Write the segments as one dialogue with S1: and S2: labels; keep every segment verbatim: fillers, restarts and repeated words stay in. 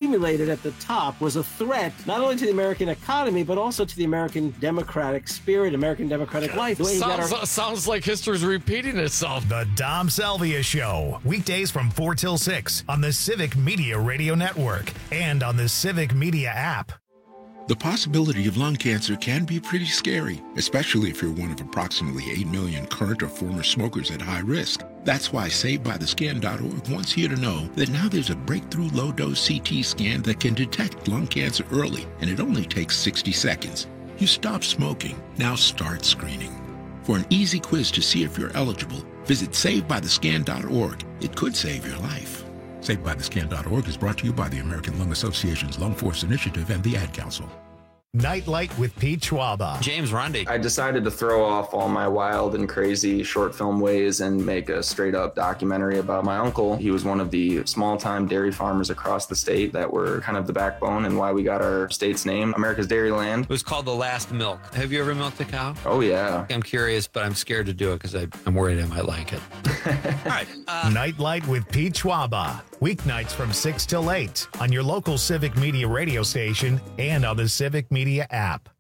S1: accumulated at the top was a threat not only to the American economy, but also to the American democratic spirit, American democratic life. The way he got
S2: Sounds,
S1: our-
S2: sounds like history's repeating itself.
S3: The Dom Salvia Show, weekdays from four till six on the Civic Media Radio Network and on the Civic Media app.
S4: The possibility of lung cancer can be pretty scary, especially if you're one of approximately eight million current or former smokers at high risk. That's why Saved By The Scan dot org wants you to know that now there's a breakthrough low-dose C T scan that can detect lung cancer early, and it only takes sixty seconds. You stop smoking, now start screening. For an easy quiz to see if you're eligible, visit Saved By The Scan dot org. It could save your life. Saved By The Scan dot org is brought to you by the American Lung Association's Lung Force Initiative and the Ad Council.
S3: Nightlight with Pete Schwaba.
S5: James Ronde.
S6: I decided to throw off all my wild and crazy short film ways and make a straight up documentary about my uncle. He was one of the small time dairy farmers across the state that were kind of the backbone and why we got our state's name, America's Dairyland.
S5: It was called The Last Milk. Have you ever milked a cow?
S6: Oh, yeah.
S5: I'm curious, but I'm scared to do it because I'm worried I might like it. All right. Uh,
S3: Nightlight with Pete Schwaba. Weeknights from six till eight on your local Civic Media radio station and on the Civic Media app.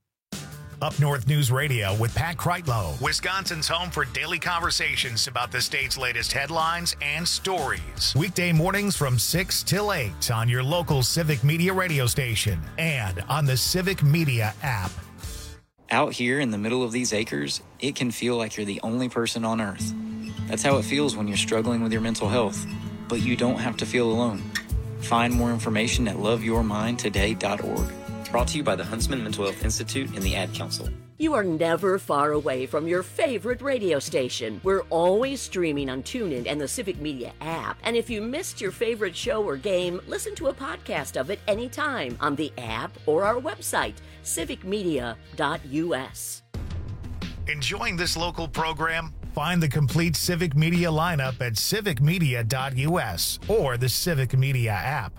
S3: Up North News Radio with Pat Kreitlow, Wisconsin's home for daily conversations about the state's latest headlines and stories. Weekday mornings from six till eight on your local Civic Media radio station and on the Civic Media app.
S7: Out here in the middle of these acres, it can feel like you're the only person on Earth. That's how it feels when you're struggling with your mental health. But you don't have to feel alone. Find more information at love your mind today dot org. Brought to you by the Huntsman Mental Health Institute and the Ad Council.
S8: You are never far away from your favorite radio station. We're always streaming on TuneIn and the Civic Media app. And if you missed your favorite show or game, listen to a podcast of it anytime on the app or our website, civic media dot u s.
S3: Enjoying this local program? Find the complete Civic Media lineup at civic media dot u s or the Civic Media app.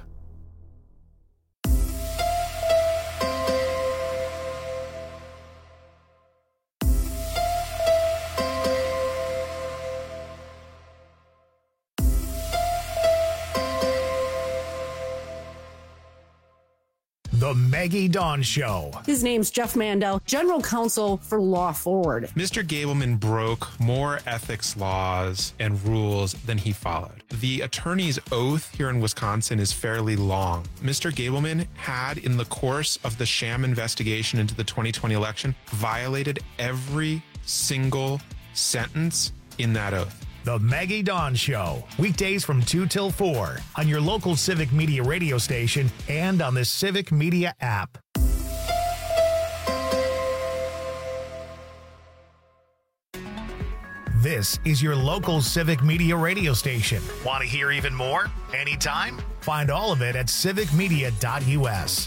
S3: The Maggie Dawn Show.
S9: His name's Jeff Mandel, General Counsel for Law Forward.
S10: Mister Gableman broke more ethics laws and rules than he followed. The attorney's oath here in Wisconsin is fairly long. Mister Gableman had, in the course of the sham investigation into the twenty twenty election, violated every single sentence in that oath.
S3: The Maggie Dawn Show, weekdays from two till four on your local Civic Media radio station and on the Civic Media app. This is your local Civic Media radio station. Want to hear even more? Anytime? Find all of it at civic media dot u s.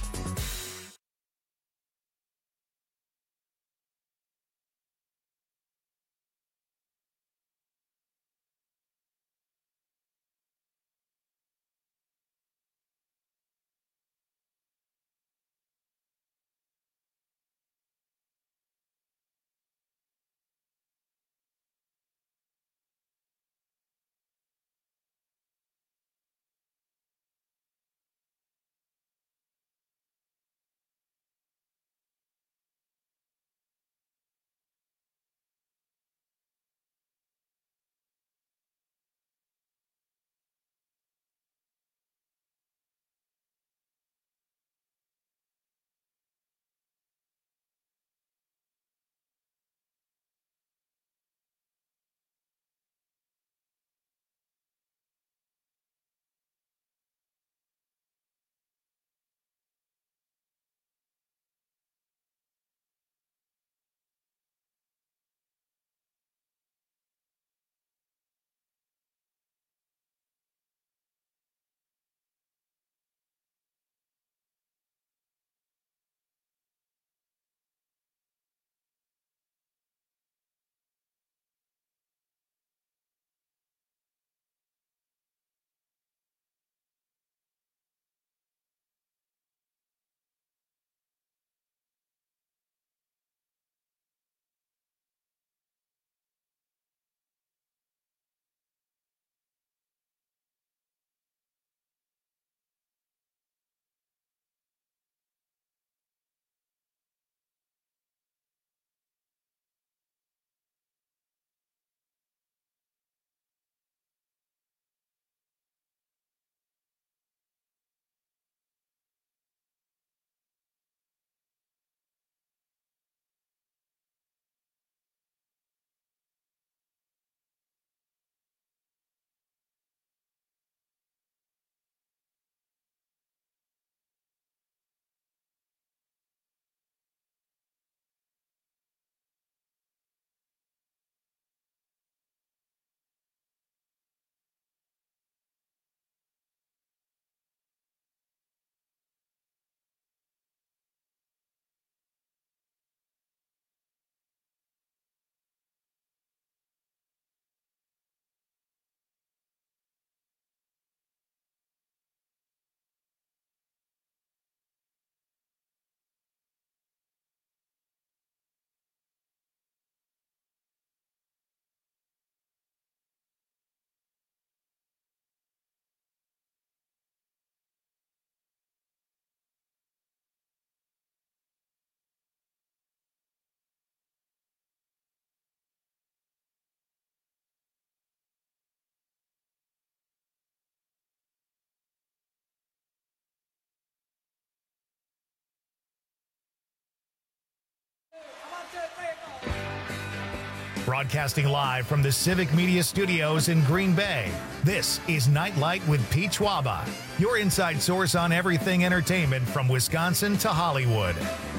S3: Broadcasting live from the Civic Media Studios in Green Bay, this is Nightlight with Pete Schwaba, your inside source on everything entertainment from Wisconsin to Hollywood.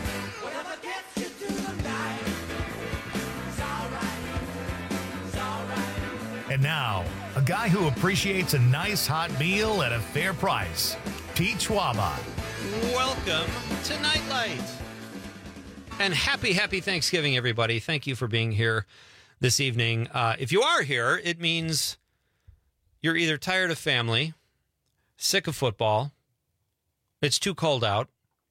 S3: And now, a guy who appreciates a nice hot meal at a fair price, Pete Schwaba.
S5: Welcome to Nightlight. And happy, happy Thanksgiving, everybody. Thank you for being here this evening. Uh, if you are here, it means you're either tired of family, sick of football, it's too cold out,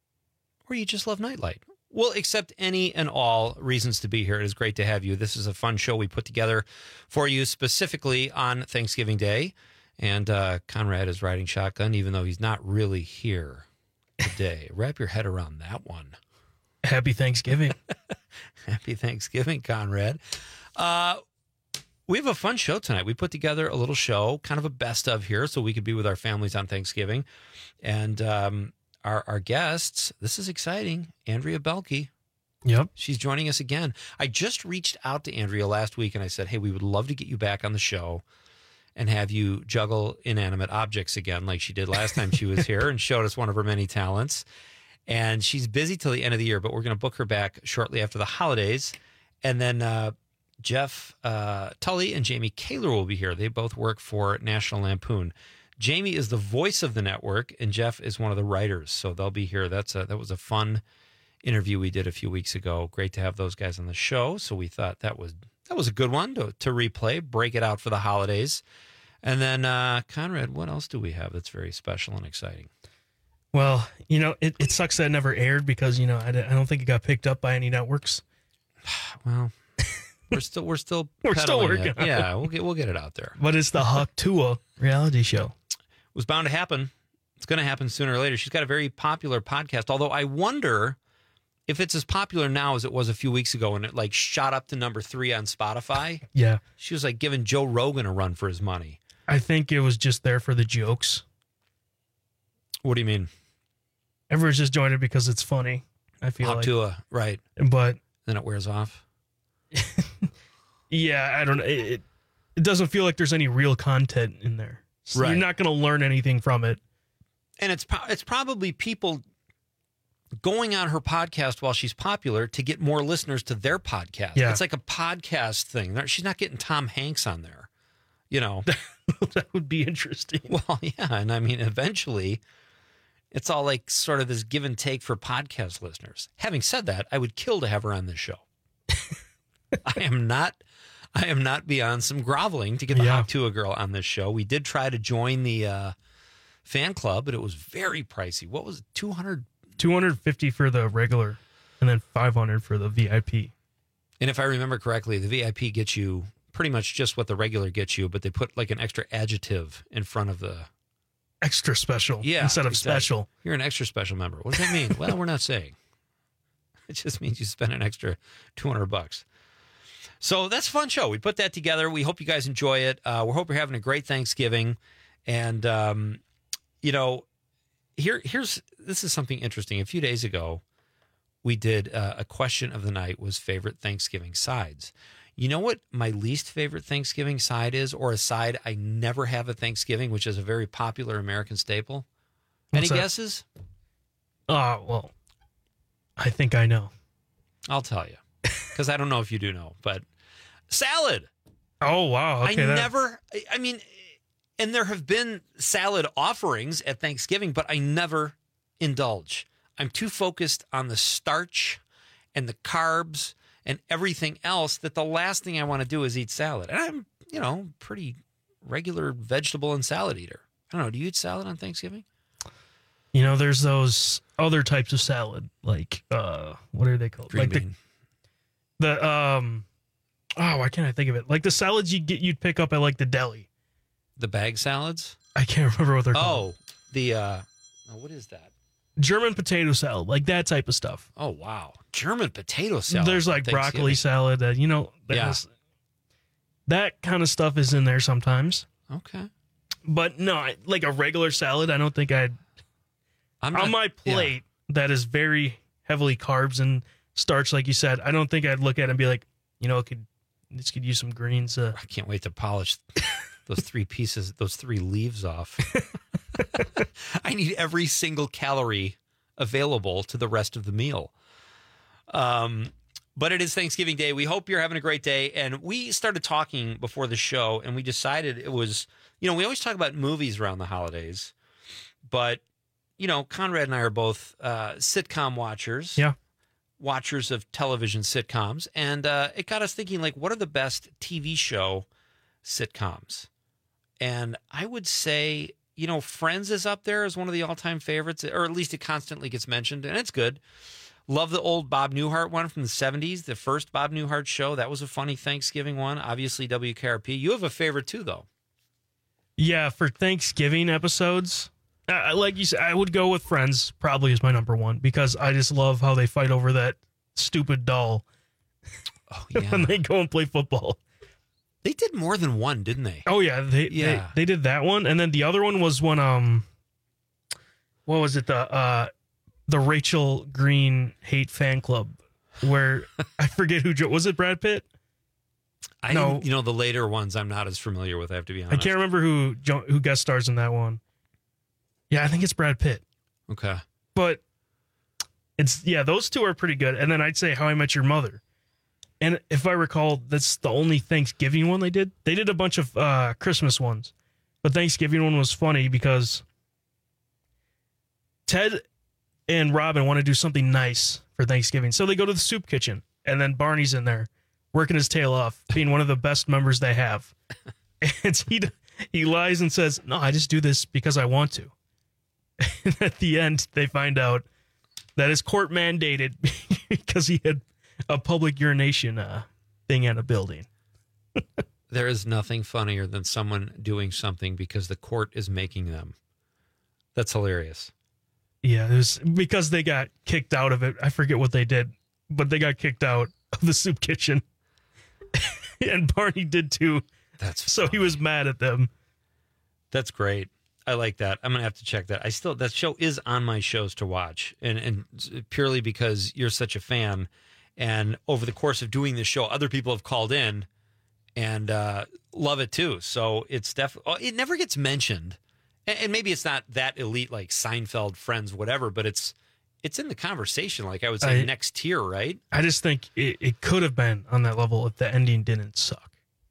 S5: or you just love Nightlight. We'll accept any and all reasons to be here. It is great to have you. This is a fun show we put together for you specifically on Thanksgiving Day. And uh, Conrad is riding shotgun, even though he's not really here today. Wrap your head around that one.
S11: Happy Thanksgiving.
S5: Happy Thanksgiving, Conrad. Uh, we have a fun show tonight. We put together a little show, kind of a best of here, so we could be with our families on Thanksgiving. And um, our, our guests, this is exciting, Andrea Belke.
S11: Yep.
S5: She's joining us again. I just reached out to Andrea last week, and I said, hey, we would love to get you back on the show and have you juggle inanimate objects again like she did last time she was here and showed us one of her many talents. And she's busy till the end of the year, but we're going to book her back shortly after the holidays. And then uh, Jeff uh, Tully and Jamie Kaler will be here. They both work for National Lampoon. Jamie is the voice of the network, and Jeff is one of the writers. So they'll be here. That's a, that was a fun interview we did a few weeks ago. Great to have those guys on the show. So we thought that was that was a good one to, to replay, break it out for the holidays. And then, uh, Conrad, what else do we have that's very special and exciting?
S11: Well, you know, it, it sucks that it never aired because, you know, I, I don't think it got picked up by any networks.
S5: Well, we're still we're still
S11: we're still working
S5: it.
S11: on
S5: Yeah,
S11: it.
S5: we'll get we'll get it out there.
S11: But it's the Huck Tua reality show.
S5: It was bound to happen. It's going to happen sooner or later. She's got a very popular podcast, although I wonder if it's as popular now as it was a few weeks ago when it like shot up to number three on Spotify.
S11: Yeah.
S5: She was like giving Joe Rogan a run for his money.
S11: I think it was just there for the jokes.
S5: What do you mean?
S11: Everyone's just joined it because it's funny. I feel
S5: Huck
S11: like.
S5: Tua, right.
S11: But
S5: then it wears off.
S11: Yeah, I don't know. It, it doesn't feel like there's any real content in there. So
S5: Right.
S11: You're not going to learn anything from it.
S5: And it's pro- it's probably people going on her podcast while she's popular to get more listeners to their podcast.
S11: Yeah.
S5: It's like a podcast thing. She's not getting Tom Hanks on there, you know.
S11: That would be interesting.
S5: Well, yeah, and I mean, eventually, it's all like sort of this give and take for podcast listeners. Having said that, I would kill to have her on this show. I am not, I am not beyond some groveling to get the
S11: Yeah.
S5: Huck Tua girl on this show. We did try to join the uh, fan club, but it was very pricey. What was it, two hundred?
S11: two hundred fifty for the regular and then five hundred for the V I P.
S5: And if I remember correctly, the V I P gets you pretty much just what the regular gets you, but they put like an extra adjective in front of the
S11: Extra special
S5: yeah
S11: instead of
S5: exactly.
S11: special.
S5: You're an extra special member. What does that mean? Well, we're not saying. It just means you spend an extra two hundred bucks. So that's a fun show. We put that together. We hope you guys enjoy it. Uh, we hope you're having a great Thanksgiving. And, um, you know, here, here's, this is something interesting. A few days ago, we did uh, a question of the night was favorite Thanksgiving sides. You know what my least favorite Thanksgiving side is, or a side I never have at Thanksgiving, which is a very popular American staple?
S11: What's
S5: Any
S11: that?
S5: guesses?
S11: Oh, well, I think I know.
S5: I'll tell you, because I don't know if you do know, but salad.
S11: Oh, wow. Okay,
S5: I
S11: that-
S5: never, I- I mean, and there have been salad offerings at Thanksgiving, but I never indulge. I'm too focused on the starch and the carbs and everything else that the last thing I want to do is eat salad. And I'm, you know, pretty regular vegetable and salad eater. I don't know. Do you eat salad on Thanksgiving?
S11: You know, there's those other types of salad, like, uh, what are they called?
S5: Green
S11: like
S5: bean.
S11: The, the, um, oh, why can't I think of it? Like the salads you get, you'd pick up at like the deli.
S5: The bag salads?
S11: I can't remember what they're called.
S5: Oh, the, uh, oh, what is that?
S11: German potato salad, like that type of stuff.
S5: Oh, wow. German potato salad.
S11: There's like broccoli salad, that, you know, that,
S5: Yeah.
S11: has- that kind of stuff is in there sometimes.
S5: Okay.
S11: But no, I- like a regular salad, I don't think I'd,
S5: I'm
S11: on
S5: not-
S11: my plate, that is very heavily carbs and starch, like you said, I don't think I'd look at it and be like, you know, it could this could use some greens. Uh,
S5: I can't wait to polish those three pieces, those three leaves off. I need every single calorie available to the rest of the meal. Um, but it is Thanksgiving Day. We hope you're having a great day. And we started talking before the show, and we decided it was, you know, we always talk about movies around the holidays, but, you know, Conrad and I are both uh, sitcom watchers.
S11: Yeah.
S5: Watchers of television sitcoms. And uh, it got us thinking, like, what are the best T V show sitcoms? And I would say, you know, Friends is up there as one of the all-time favorites, or at least it constantly gets mentioned, and it's good. Love the old Bob Newhart one from the seventies, the first Bob Newhart show. That was a funny Thanksgiving one. Obviously, W K R P. You have a favorite, too, though.
S11: Yeah, for Thanksgiving episodes, uh, like you said, I would go with Friends probably as my number one, because I just love how they fight over that stupid doll
S5: oh, yeah.
S11: when they go and play football.
S5: They did more than one, didn't they?
S11: Oh, yeah. They,
S5: yeah.
S11: they, they did that one. And then the other one was when, um, what was it? The, uh, the Rachel Green hate fan club, where I forget who, jo- was it Brad Pitt?
S5: I
S11: no.
S5: You know, the later ones I'm not as familiar with, I have to be honest.
S11: I can't remember who jo- who guest stars in that one. Yeah, I think it's Brad Pitt.
S5: Okay.
S11: But it's, yeah, those two are pretty good. And then I'd say How I Met Your Mother. And if I recall, that's the only Thanksgiving one they did. They did a bunch of uh, Christmas ones. But Thanksgiving one was funny because Ted and Robin want to do something nice for Thanksgiving. So they go to the soup kitchen. And then Barney's in there working his tail off, being one of the best members they have. And he, he lies and says, no, I just do this because I want to. And at the end, they find out that it's court mandated because he had a public urination uh, thing at a building.
S5: There is nothing funnier than someone doing something because the court is making them. That's hilarious.
S11: Yeah, it was because they got kicked out of it. I forget what they did, but they got kicked out of the soup kitchen. And Barney did too.
S5: That's
S11: so
S5: funny.
S11: He was mad at them.
S5: That's great. I like that. I'm gonna have to check that. I still that show is on my shows to watch, and and purely because you're such a fan. And over the course of doing this show, other people have called in and uh, love it too. So it's definitely, it never gets mentioned. And, and maybe it's not that elite like Seinfeld, Friends, whatever, but it's it's in the conversation. Like I would say
S11: I,
S5: next tier, right?
S11: I just think it, it could have been on that level if the ending didn't suck.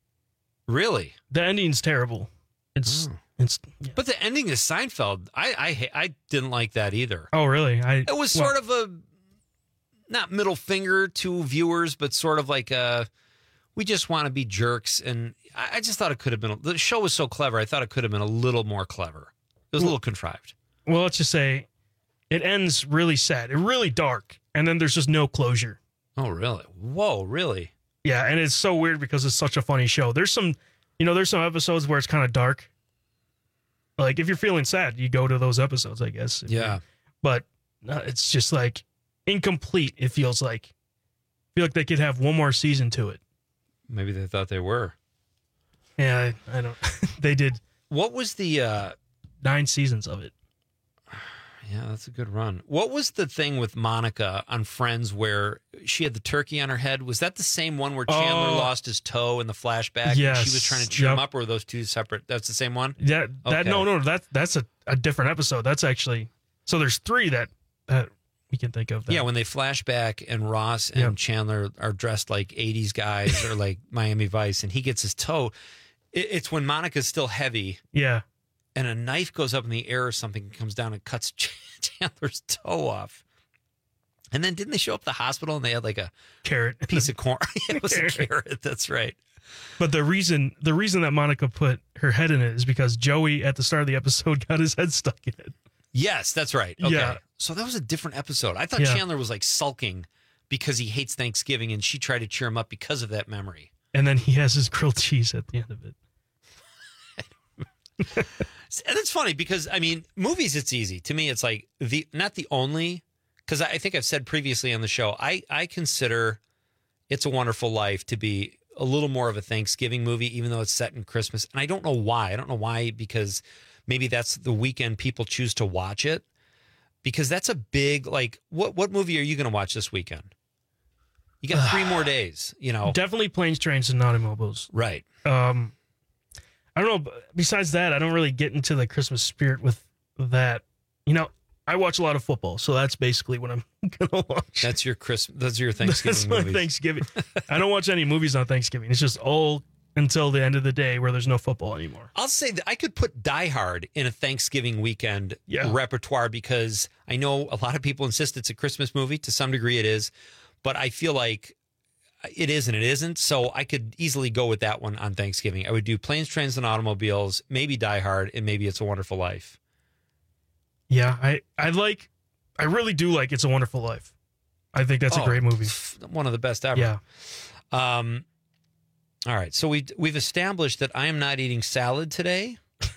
S5: Really?
S11: The ending's terrible. It's,
S5: oh.
S11: it's, yeah.
S5: But the ending is Seinfeld. I, I, I didn't like that either.
S11: Oh, really? I,
S5: it was
S11: well,
S5: sort of a, not middle finger to viewers, but sort of like a, we just want to be jerks. And I, I just thought it could have been, the show was so clever. I thought it could have been a little more clever. It was a little contrived.
S11: Well, let's just say it ends really sad, it really dark. And then there's just no closure.
S5: Oh, really? Whoa, really?
S11: Yeah. And it's so weird because it's such a funny show. There's some, you know, there's some episodes where it's kind of dark. Like if you're feeling sad, you go to those episodes, I guess.
S5: Yeah.
S11: But uh, it's just like incomplete. It feels like, I feel like they could have one more season to it.
S5: Maybe they thought they were.
S11: Yeah, I, I don't. They did.
S5: What was the uh,
S11: nine seasons of it?
S5: Yeah, that's a good run. What was the thing with Monica on Friends where she had the turkey on her head? Was that the same one where Chandler
S11: oh,
S5: lost his toe in the flashback?
S11: Yes.
S5: And she was trying to cheer
S11: yep.
S5: him up, or were those two separate? That's the same one?
S11: Yeah, that
S5: okay.
S11: no, no, that that's a, a different episode. That's actually, so there's three that, that we can think of. That.
S5: Yeah, when they flash back and Ross and
S11: yep.
S5: Chandler are dressed like eighties guys or like Miami Vice, and he gets his toe. It, it's when Monica's still heavy.
S11: Yeah.
S5: And a knife goes up in the air or something, comes down and cuts Chandler's toe off. And then didn't they show up at the hospital and they had like a
S11: carrot
S5: piece of corn? Yeah, it was carrot. a carrot. That's right.
S11: But the reason the reason that Monica put her head in it is because Joey at the start of the episode got his head stuck in it.
S5: Yes, that's right. Okay.
S11: Yeah.
S5: So that was a different episode. I thought
S11: yeah.
S5: Chandler was like sulking because he hates Thanksgiving and she tried to cheer him up because of that memory.
S11: And then he has his grilled cheese at the end of it.
S5: And it's funny because, I mean, movies, it's easy. To me, it's like the not the only, because I think I've said previously on the show, I, I consider It's a Wonderful Life to be a little more of a Thanksgiving movie, even though it's set in Christmas. And I don't know why. I don't know why, because maybe that's the weekend people choose to watch it. Because that's a big, like, what, what movie are you going to watch this weekend? You got three more days, you know.
S11: Definitely planes, trains, and automobiles.
S5: Right.
S11: Um, I don't know. but Besides that, I don't really get into the Christmas spirit with that. You know, I watch a lot of football, so that's basically what I'm gonna watch.
S5: That's your Christmas. Those are your Thanksgiving
S11: That's my
S5: movies.
S11: Thanksgiving. I don't watch any movies on Thanksgiving. It's just all until the end of the day where there's no football anymore.
S5: I'll say that I could put Die Hard in a Thanksgiving weekend
S11: Yeah.
S5: repertoire because I know a lot of people insist it's a Christmas movie. To some degree, it is, but I feel like it is and it isn't. So I could easily go with that one on Thanksgiving. I would do Planes, Trains, and Automobiles, maybe Die Hard, and maybe It's a Wonderful Life.
S11: Yeah, I, I like, I really do like It's a Wonderful Life. I think that's
S5: Oh,
S11: a great movie.
S5: One of the best ever.
S11: Yeah.
S5: Um. All right, so we we've established that I am not eating salad today.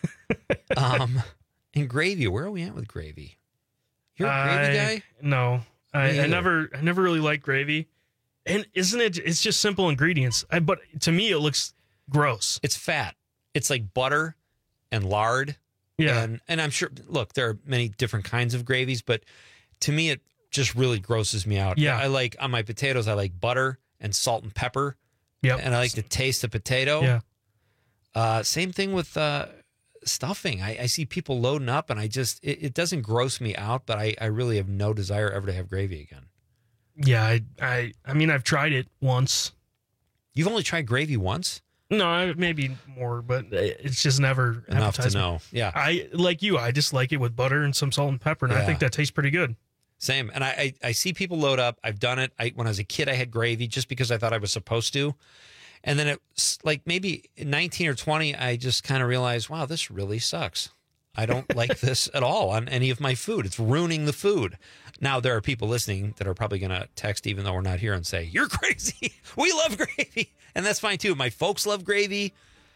S5: um, and gravy. Where are we at with gravy? You're a gravy
S11: I-
S5: guy?
S11: No, I, I
S5: either.
S11: never, I never really liked gravy. And isn't it? It's just simple ingredients. I, but to me, it looks gross.
S5: It's fat. It's like butter and lard.
S11: Yeah.
S5: And and I'm sure. Look, there are many different kinds of gravies, but to me, it just really grosses me out.
S11: Yeah.
S5: I like on my potatoes. I like butter and salt and pepper.
S11: Yep.
S5: And I like to taste the potato.
S11: Yeah.
S5: Uh, same thing with uh, stuffing. I, I see people loading up, and I just it, it doesn't gross me out, but I, I really have no desire ever to have gravy again.
S11: Yeah. I, I, I mean, I've tried it once.
S5: You've only tried gravy once?
S11: No, I- maybe more, but it's just never
S5: Enough to
S11: appetizing.
S5: know. Yeah.
S11: I like you. I just like it with butter and some salt and pepper, and I
S5: Yeah.
S11: think that tastes pretty good.
S5: Same. And I, I, I see people load up. I've done it. I, when I was a kid, I had gravy just because I thought I was supposed to. And then it's like maybe nineteen or twenty, I just kind of realized, wow, this really sucks. I don't like this at all on any of my food. It's ruining the food. Now, there are people listening that are probably going to text, even though we're not here, and say, you're crazy. We love gravy. And that's fine, too. My folks love gravy.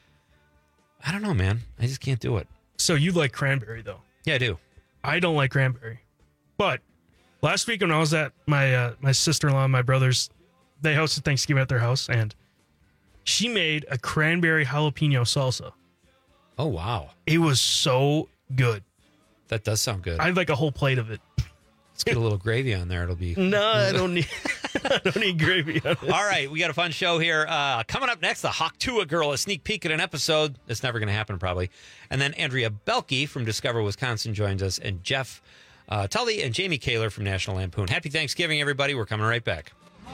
S5: I don't know, man. I just can't do it.
S11: So you like cranberry, though?
S5: Yeah, I do.
S11: I don't like cranberry. But last week when I was at my uh, my sister-in-law and my brothers, they hosted Thanksgiving at their house, and she made a cranberry jalapeno salsa.
S5: Oh, wow.
S11: It was so good.
S5: That does sound good.
S11: I had like a whole plate of it.
S5: Let's get a little gravy on there. It'll be...
S11: No, I don't need I don't need gravy on it.
S5: All right, we got a fun show here. Uh, coming up next, the Hawktua Girl, a sneak peek at an episode. It's never going to happen, probably. And then Andrea Belke from Discover Wisconsin joins us, and Jeff uh, Tully and Jamie Kaler from National Lampoon. Happy Thanksgiving, everybody. We're coming right back.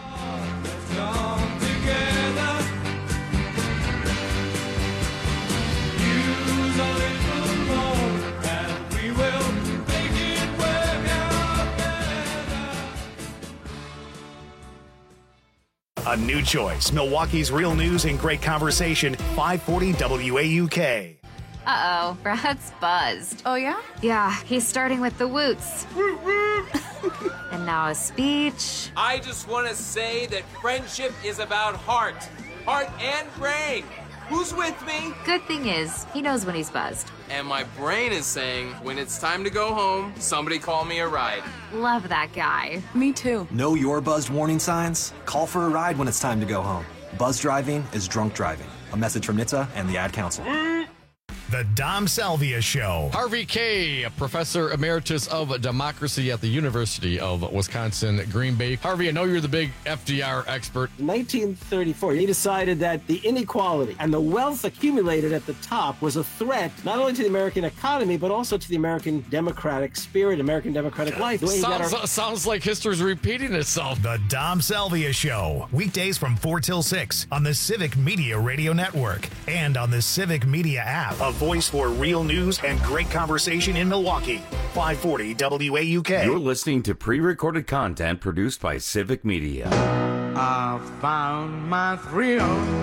S3: A new choice. Milwaukee's real news and great conversation. five forty W A U K.
S12: Uh-oh, Brad's buzzed.
S13: Oh, yeah?
S12: Yeah, he's starting with the woots. And now a speech.
S14: I just want to say that friendship is about heart. Heart and brain. Who's with me?
S12: Good thing is, he knows when he's buzzed.
S14: And my brain is saying, when it's time to go home, somebody call me a ride.
S12: Love that guy.
S13: Me too.
S15: Know your buzzed warning signs? Call for a ride when it's time to go home. Buzz driving is drunk driving. A message from N H T S A and the Ad Council.
S3: The Dom Salvia Show.
S2: Harvey Kaye, a professor emeritus of democracy at the University of Wisconsin, Green Bay. Harvey, I know you're the big F D R expert.
S1: nineteen thirty-four, he decided that the inequality and the wealth accumulated at the top was a threat not only to the American economy, but also to the American democratic spirit, American democratic life. The way he got
S2: Sounds,
S1: our-
S2: sounds like history's repeating itself.
S3: The Dom Salvia Show. Weekdays from four till six on the Civic Media Radio Network and on the Civic Media app. A voice for real news and great conversation in Milwaukee. five forty W A U K.
S16: You're listening to pre-recorded content produced by Civic Media.
S17: I found my thrill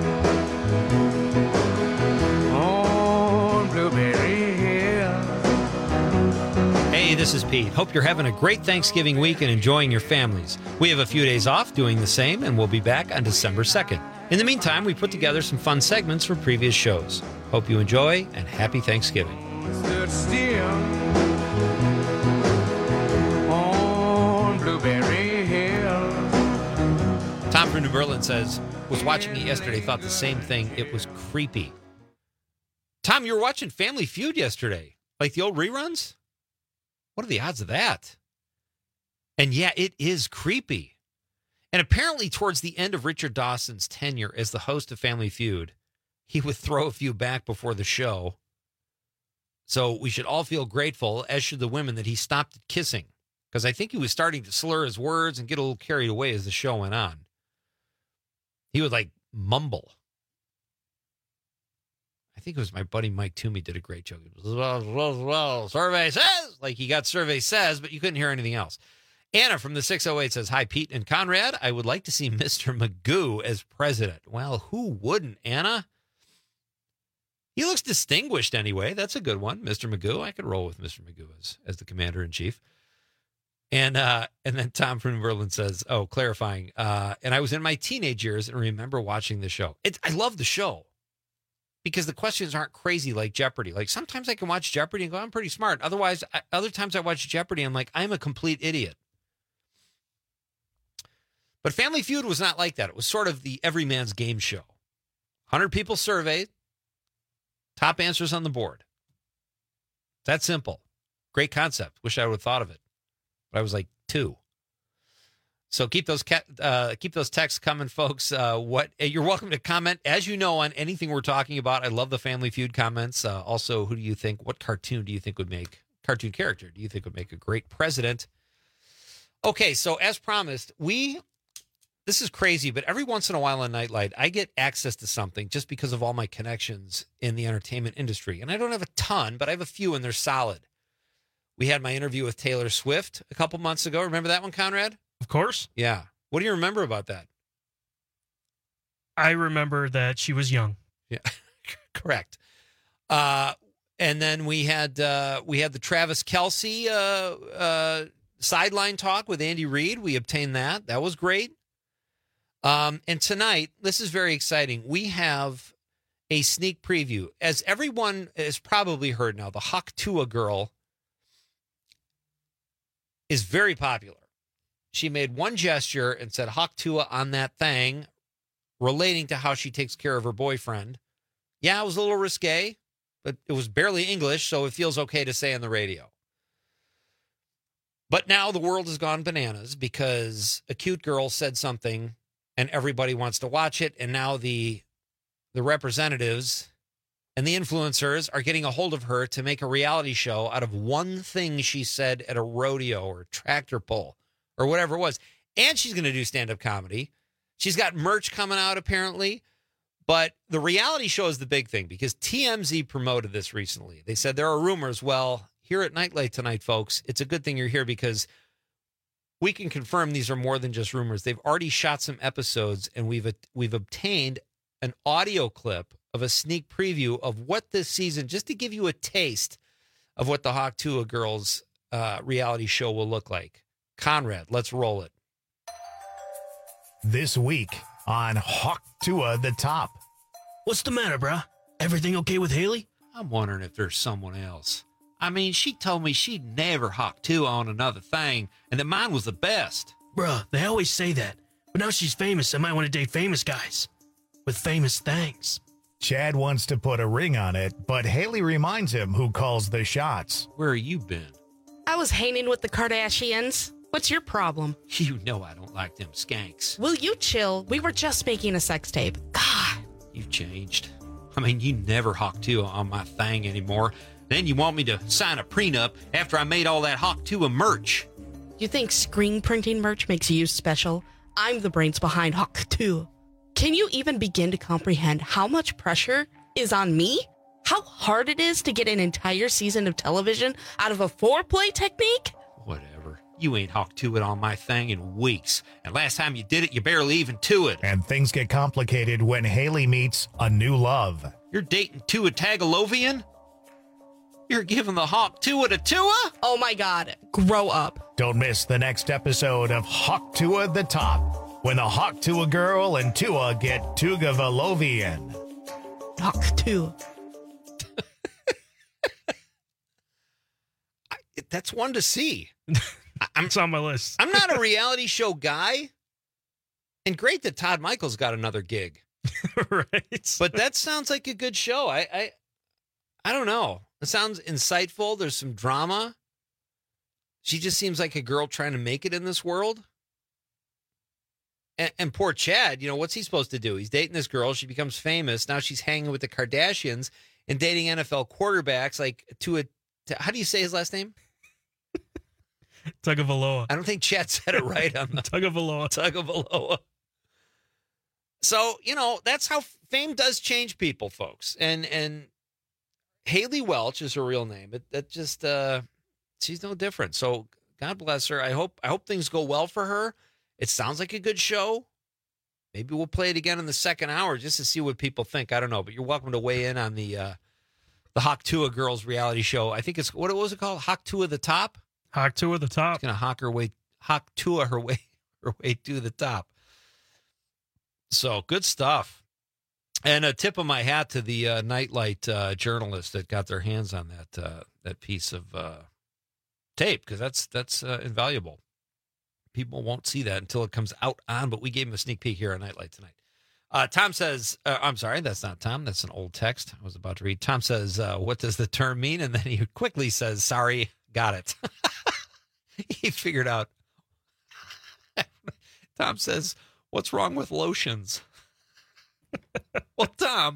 S17: on Blueberry Hill.
S5: Hey, this is Pete. Hope you're having a great Thanksgiving week and enjoying your families. We have a few days off doing the same, and we'll be back on December second. In the meantime, we put together some fun segments from previous shows. Hope you enjoy, and happy Thanksgiving.
S17: Stood still on Blueberry Hill.
S5: Tom from New Berlin says, was watching it yesterday, thought the same thing. It was creepy. Tom, you were watching Family Feud yesterday. Like the old reruns? What are the odds of that? And yeah, it is creepy. And apparently towards the end of Richard Dawson's tenure as the host of Family Feud, he would throw a few back before the show. So we should all feel grateful, as should the women, that he stopped kissing. Because I think he was starting to slur his words and get a little carried away as the show went on. He would, like, mumble. I think it was my buddy Mike Toomey did a great joke. It was, well, well, well, survey says. Like, he got survey says, but you couldn't hear anything else. Anna from the six oh eight says, hi, Pete and Conrad. I would like to see Mister Magoo as president. Well, who wouldn't, Anna? He looks distinguished anyway. That's a good one, Mister Magoo. I could roll with Mister Magoo as, as the commander-in-chief. And uh, and then Tom from Berlin says, oh, clarifying. Uh, and I was in my teenage years and remember watching the show. It, I love the show because the questions aren't crazy like Jeopardy. Like sometimes I can watch Jeopardy and go, I'm pretty smart. Otherwise, I, other times I watch Jeopardy, I'm like, I'm a complete idiot. But Family Feud was not like that. It was sort of the everyman's game show. one hundred people surveyed, top answers on the board. That simple. Great concept. Wish I would have thought of it. But I was like two. So keep those ca- uh, keep those texts coming, folks. Uh, what you're welcome to comment, as you know, on anything we're talking about. I love the Family Feud comments. Uh, also, who do you think? What cartoon do you think would make cartoon character? Do you think would make a great president? Okay, so as promised, we. This is crazy, but every once in a while on Nightlight, I get access to something just because of all my connections in the entertainment industry, and I don't have a ton, but I have a few, and they're solid. We had my interview with Taylor Swift a couple months ago. Remember that one, Conrad?
S11: Of course.
S5: Yeah. What do you remember about that?
S11: I remember that she was young.
S5: Yeah, correct. Uh, and then we had uh, we had the Travis Kelce uh, uh, sideline talk with Andy Reid. We obtained that. That was great. Um, and tonight, this is very exciting. We have a sneak preview. As everyone has probably heard now, the Hawk Tuah girl is very popular. She made one gesture and said Hawk Tuah on that thing, relating to how she takes care of her boyfriend. Yeah, it was a little risque, but it was barely English, so it feels okay to say on the radio. But now the world has gone bananas because a cute girl said something and everybody wants to watch it, and now the the representatives and the influencers are getting a hold of her to make a reality show out of one thing she said at a rodeo or tractor pull or whatever it was. And she's going to do stand-up comedy. She's got merch coming out, apparently. But the reality show is the big thing because T M Z promoted this recently. They said there are rumors. Well, here at Nightlight tonight, folks, it's a good thing you're here because we can confirm these are more than just rumors. They've already shot some episodes, and we've we've obtained an audio clip of a sneak preview of what this season, just to give you a taste of what the Hawk Tuah girls uh, reality show will look like. Conrad, let's roll it.
S3: This week on Hawk Tuah the Top.
S13: What's the matter, bruh? Everything okay with Haley?
S5: I'm wondering if there's someone else. I mean, she told me she'd never Hawk Tuah on another thing, and that mine was the best.
S13: Bruh, they always say that. But now she's famous, I might want to date famous guys. With famous things.
S3: Chad wants to put a ring on it, but Haley reminds him who calls the shots.
S5: Where you been?
S18: I was hanging with the Kardashians. What's your problem?
S5: You know I don't like them skanks.
S18: Will you chill? We were just making a sex tape. God.
S5: You've changed. I mean, you never Hawk Tuah on my thing anymore. Then you want me to sign a prenup after I made all that Hawk Tuah merch.
S18: You think screen printing merch makes you special? I'm the brains behind Hawk Tuah. Can you even begin to comprehend how much pressure is on me? How hard it is to get an entire season of television out of a foreplay technique?
S5: Whatever. You ain't Hawk Tuah on my thing in weeks. And last time you did it, you barely even to it.
S3: And things get complicated when Haley meets a new love.
S5: You're dating Tuah Tagovailoa? You're giving the Hawk Tuah to Tuah?
S18: Oh my God. Grow up.
S3: Don't miss the next episode of Hawk Tuah the Top, when the Hawk Tuah girl and Tuah get Tagovailoan.
S18: Hawk Tuah.
S5: That's one to see.
S11: I'm, it's on my list.
S5: I'm not a reality show guy. And great that Todd Michaels got another gig.
S11: Right.
S5: But that sounds like a good show. I, I I don't know. It sounds insightful. There's some drama. She just seems like a girl trying to make it in this world. And, and poor Chad, you know, what's he supposed to do? He's dating this girl. She becomes famous. Now she's hanging with the Kardashians and dating N F L quarterbacks. Like to a, to, how do you say his last name?
S11: Tagovailoa.
S5: I don't think Chad said it right on the
S11: Tagovailoa.
S5: Tagovailoa. So, you know, that's how fame does change people, folks. And and Haley Welch is her real name. It, that just uh, she's no different. So God bless her. I hope I hope things go well for her. It sounds like a good show. Maybe we'll play it again in the second hour just to see what people think. I don't know, but you're welcome to weigh in on the uh, the Hawk Tuah Girls reality show. I think it's what was it called? Hawk Tuah the Top.
S11: Hawk Tuah the Top.
S5: She's gonna hawk her way, Hawk Tuah her way, her way to the top. So good stuff. And a tip of my hat to the uh, Nightlight uh, journalists that got their hands on that uh, that piece of uh, tape, because that's that's uh, invaluable. People won't see that until it comes out on, but we gave him a sneak peek here on Nightlight tonight. Uh, Tom says, uh, I'm sorry, that's not Tom. That's an old text I was about to read. Tom says, uh, what does the term mean? And then he quickly says, sorry, got it. He figured out. Tom says, what's wrong with lotions? Well, Tom,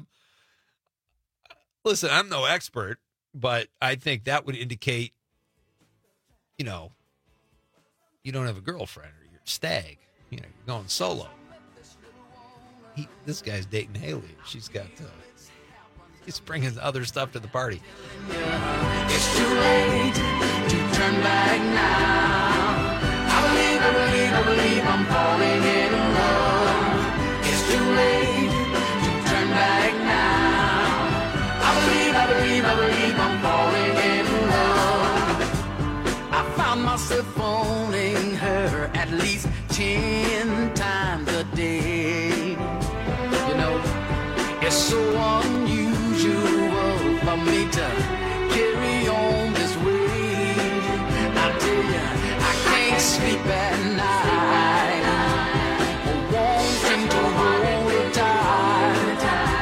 S5: listen, I'm no expert, but I think that would indicate, you know, you don't have a girlfriend or you're a stag. You know, you're going solo. He, this guy's dating Haley. She's got, uh, he's bringing other stuff to the party.
S17: It's too late to turn back now. I believe, I believe, I believe I'm falling in love. It's too late to turn back now. I believe, I believe, I believe I'm falling in love. I found myself phoning her at least ten times a day. You know, it's so unusual for me to carry on this way. I tell you, I can't sleep at night, wanting to hold it tight.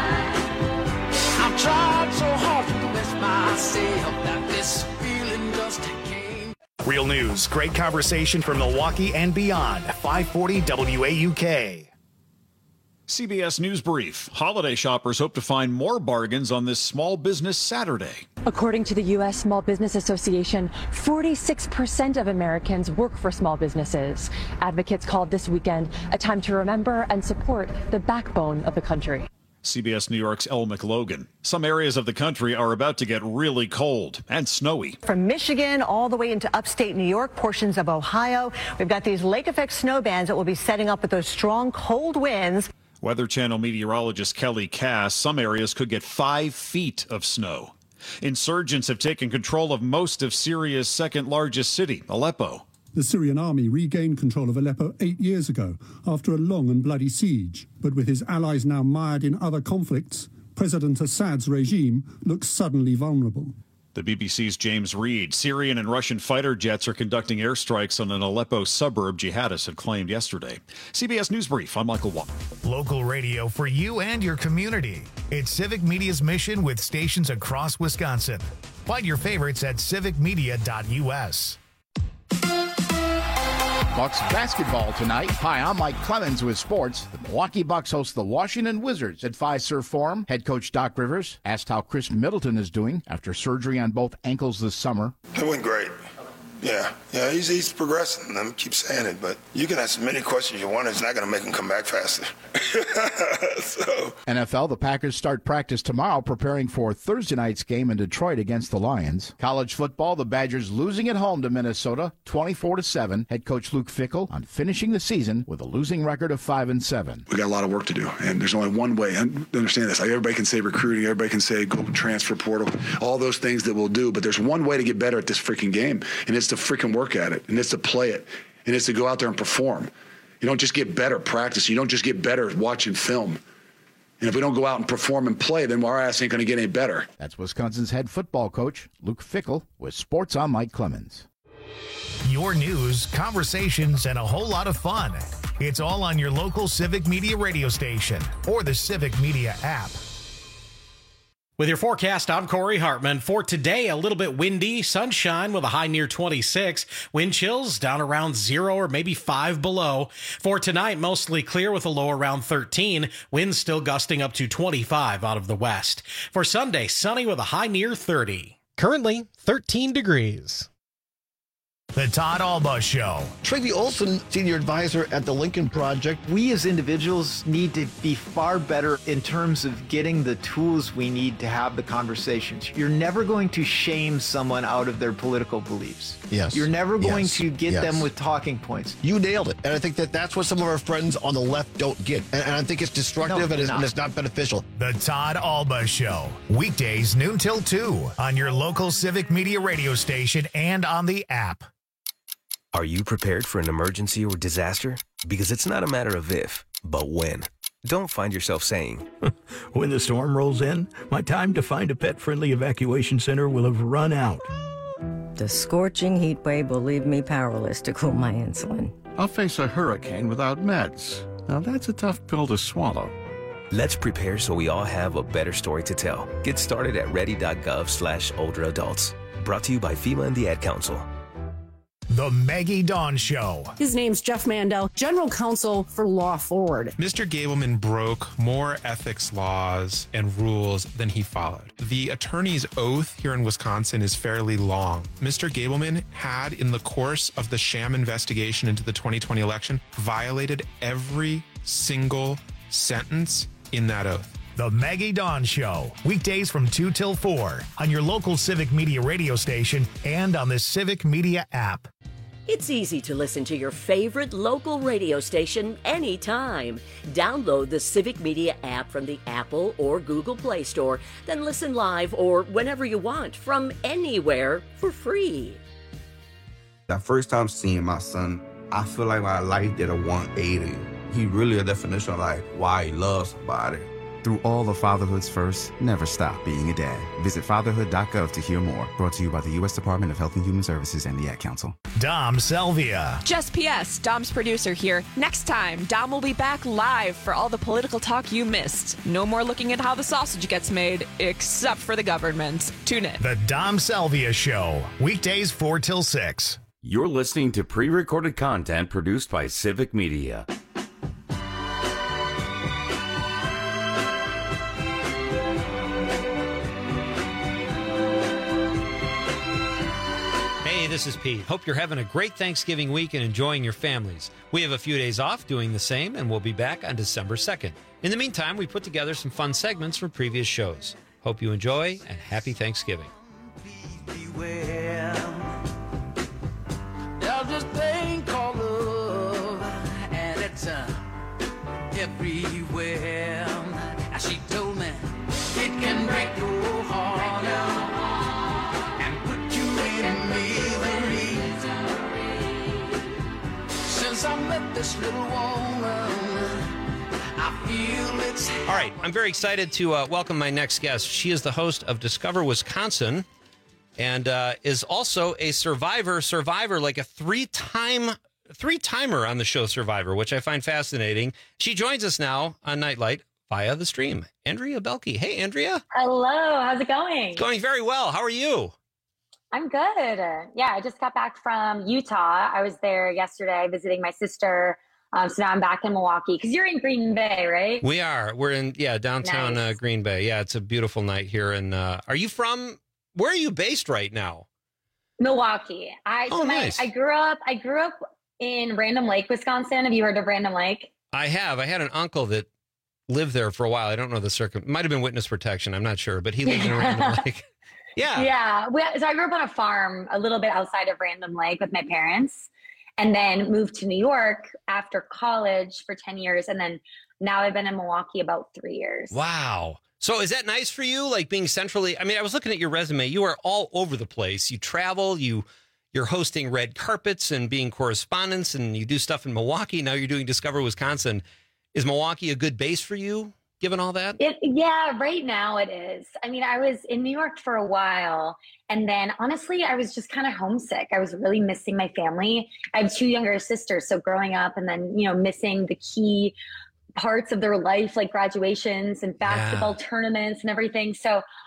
S17: I've tried so hard to convince myself that this feeling just came.
S3: Real news, great conversation from Milwaukee and beyond. five forty W A U K.
S19: C B S News Brief. Holiday shoppers hope to find more bargains on this Small Business Saturday.
S20: According to the U S Small Business Association, forty-six percent of Americans work for small businesses. Advocates called this weekend a time to remember and support the backbone of the country.
S19: C B S New York's Elle McLogan. Some areas of the country are about to get really cold and snowy.
S21: From Michigan all the way into upstate New York, portions of Ohio, we've got these lake effect snow bands that will be setting up with those strong cold winds.
S19: Weather Channel meteorologist Kelly Cass, some areas could get five feet of snow. Insurgents have taken control of most of Syria's second largest city, Aleppo.
S22: The Syrian army regained control of Aleppo eight years ago after a long and bloody siege. But with his allies now mired in other conflicts, President Assad's regime looks suddenly vulnerable.
S19: The B B C's James Reed. Syrian and Russian fighter jets are conducting airstrikes on an Aleppo suburb, jihadists had claimed yesterday. C B S News Brief, I'm Michael Watt.
S3: Local radio for you and your community. It's Civic Media's mission with stations across Wisconsin. Find your favorites at civic media dot U S.
S23: Bucks basketball tonight. Hi, I'm Mike Clemens with sports. The Milwaukee Bucks host the Washington Wizards at Fiserv Forum. Head coach Doc Rivers asked how Chris Middleton is doing after surgery on both ankles this summer.
S24: It went great. Yeah, yeah, he's he's progressing. Let me keep saying it, but you can ask as many questions you want. It's not going to make him come back faster. so.
S23: N F L, the Packers start practice tomorrow, preparing for Thursday night's game in Detroit against the Lions. College football, the Badgers losing at home to Minnesota, twenty-four to seven. Head coach Luke Fickell on finishing the season with a losing record of five and seven.
S24: We got a lot of work to do, and there's only one way. I understand this. Like everybody can say recruiting, everybody can say go transfer portal, all those things that we'll do, but there's one way to get better at this freaking game, and it's to freaking work at it, and it's to play it, and it's to go out there and perform. You don't just get better at practice. You don't just get better at watching film. And if we don't go out and perform and play, then our ass ain't going to get any better.
S23: That's Wisconsin's head football coach, Luke Fickell, with Sports. I'm Mike Clemens.
S3: Your news, conversations, and a whole lot of fun. It's all on your local Civic Media radio station or the Civic Media app.
S4: With your forecast, I'm Corey Hartman. For today, a little bit windy, sunshine with a high near twenty-six. Wind chills down around zero or maybe five below. For tonight, mostly clear with a low around thirteen. Winds still gusting up to twenty-five out of the west. For Sunday, sunny with a high near thirty. Currently, thirteen degrees.
S3: The Todd Alba Show.
S6: Tracy Olson, senior advisor at the Lincoln Project.
S7: We as individuals need to be far better in terms of getting the tools we need to have the conversations. You're never going to shame someone out of their political beliefs.
S6: Yes.
S7: You're never going
S6: Yes.
S7: to get
S6: Yes.
S7: them with talking points.
S6: You nailed it. And I think that that's what some of our friends on the left don't get. And, and I think it's destructive
S7: No,
S6: and, it's,
S7: not.
S6: and it's not beneficial.
S3: The Todd Alba Show. Weekdays noon till two on your local Civic Media radio station and on the app.
S8: Are you prepared for an emergency or disaster? Because it's not a matter of if, but when. Don't find yourself saying,
S25: when the storm rolls in, my time to find a pet-friendly evacuation center will have run out.
S26: The scorching heat wave will leave me powerless to cool my insulin.
S27: I'll face a hurricane without meds. Now that's a tough pill to swallow.
S8: let's prepare so we all have a better story to tell. Get started at ready.gov slash older adults. Brought to you by FEMA and the Ad Council.
S3: The Maggie Dawn Show.
S9: His name's Jeff Mandel, General Counsel for Law Forward.
S10: Mister Gableman broke more ethics laws and rules than he followed. The attorney's oath here in Wisconsin is fairly long. Mister Gableman had, in the course of the sham investigation into the twenty twenty election, violated every single sentence in that oath.
S3: The Maggie Dawn Show. Weekdays from two till four on your local Civic Media radio station and on the Civic Media app.
S28: It's easy to listen to your favorite local radio station anytime. Download the Civic Media app from the Apple or Google Play Store, then listen live or whenever you want from anywhere for free.
S29: That first time seeing my son, I feel like my life did a one eighty. He really a definition of like why he loves somebody.
S30: Through all of fatherhood's first, never stop being a dad. Visit fatherhood dot gov to hear more. Brought to you by the U S Department of Health and Human Services and the Ad Council.
S3: Dom Selvia.
S31: Just P S, Dom's producer here. Next time, Dom will be back live for all the political talk you missed. No more looking at how the sausage gets made, except for the government. Tune in.
S3: The Dom Selvia Show. Weekdays four till six.
S16: You're listening to pre-recorded content produced by Civic Media.
S5: Hey, this is Pete. Hope you're having a great Thanksgiving week and enjoying your families. We have a few days off doing the same, and we'll be back on December second. In the meantime, we put together some fun segments from previous shows. Hope you enjoy, and happy Thanksgiving.
S17: There's this thing called love, and it's uh, everywhere. Now she told me it can break your heart and put you in misery. Since I met this little woman, I feel it's.
S5: All right, I'm very excited to uh, welcome my next guest. She is the host of Discover Wisconsin and uh, is also a Survivor survivor, like a three-time three-timer on the show Survivor, which I find fascinating. She joins us now on Nightlight via the stream. Andrea Belke. Hey, Andrea.
S32: Hello. How's it going?
S5: It's going very well. How are you?
S32: I'm good. Yeah, I just got back from Utah. I was there yesterday visiting my sister. Um, so now I'm back in Milwaukee because you're in Green Bay, right?
S5: We are. We're in, yeah, downtown
S32: Nice.
S5: uh, Green Bay. Yeah, it's a beautiful night here. And uh, are you from, where are you based right now?
S32: Milwaukee. I
S5: Oh,
S32: so my,
S5: nice.
S32: I grew up. I grew up in Random Lake, Wisconsin. Have you heard of Random Lake?
S5: I have. I had an uncle that lived there for a while. I don't know the circum. Might have been witness protection. I'm not sure, but he lived in a Random Lake. Yeah.
S32: Yeah. We, so I grew up on a farm a little bit outside of Random Lake with my parents, and then moved to New York after college for ten years, and then now I've been in Milwaukee about three years.
S5: Wow. So is that nice for you? Like being centrally, I mean, I was looking at your resume. You are all over the place. You travel, you, you're hosting red carpets and being correspondents, and you do stuff in Milwaukee. Now you're doing Discover Wisconsin. Is Milwaukee a good base for you, given all that?
S32: It, yeah, right now it is. I mean, I was in New York for a while, and then honestly, I was just kind of homesick. I was really missing my family. I have two younger sisters, so growing up and then, you know, missing the key parts of their life, like graduations and basketball
S5: Yeah.
S32: tournaments and everything. So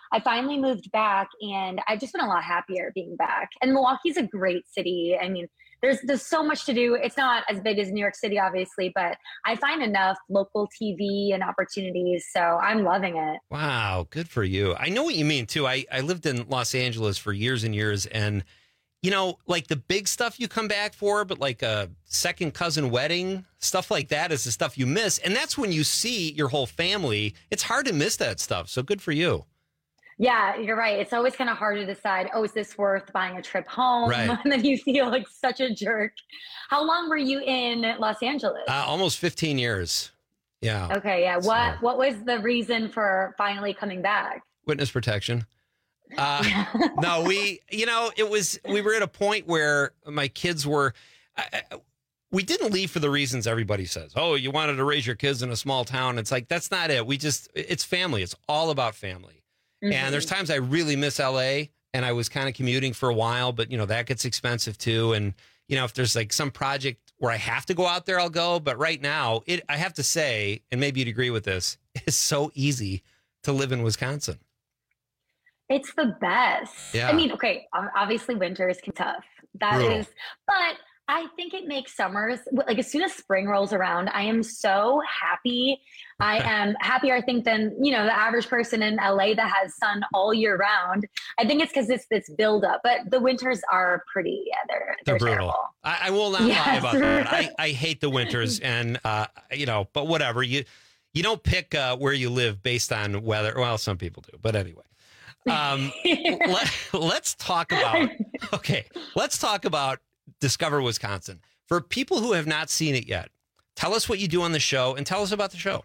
S32: I finally moved back, and I've just been a lot happier being back. And Milwaukee's a great city. I mean, there's there's so much to do. It's not as big as New York City, obviously, but I find enough local T V and opportunities, so I'm loving it.
S5: Wow, good for you. I know what you mean, too. I, I lived in Los Angeles for years and years, and, you know, like the big stuff you come back for, but like a second cousin wedding, stuff like that is the stuff you miss, and that's when you see your whole family. It's hard to miss that stuff, so good for you.
S32: Yeah, you're right. It's always kind of hard to decide, oh, is this worth buying a trip home?
S5: Right.
S32: And then you feel like such a jerk. How long were you in Los Angeles?
S5: Uh, almost fifteen years. Yeah.
S32: Okay, yeah.
S5: So-
S32: What What was the reason for finally coming back?
S5: Witness protection. Uh, no, we, you know, it was, we were at a point where my kids were, I, I, we didn't leave for the reasons everybody says. Oh, you wanted to raise your kids in a small town. It's like, that's not it. We just, it's family. It's all about family.
S32: Mm-hmm.
S5: And there's times I really miss L A, and I was kind of commuting for a while, but you know, that gets expensive too. And you know, if there's like some project where I have to go out there, I'll go. But right now, it, I have to say, and maybe you'd agree with this, it's so easy to live in Wisconsin.
S32: It's the best.
S5: Yeah.
S32: I mean, okay, ob- obviously winter is tough. That
S5: Brutal.
S32: is, but I think it makes summers, like as soon as spring rolls around, I am so happy. I am happier, I think, than, you know, the average person in L A that has sun all year round. I think it's because it's this buildup, but the winters are pretty, yeah, they're,
S5: They're,
S32: they're
S5: brutal.
S32: terrible.
S5: I, I will not lie
S32: Yes.
S5: about that. I, I hate the winters, and uh, you know, but whatever. You you don't pick uh, where you live based on weather. Well, some people do, but anyway. Um, let, let's talk about. Okay, let's talk about Discover Wisconsin. For people who have not seen it yet, tell us what you do on the show, and tell us about the show.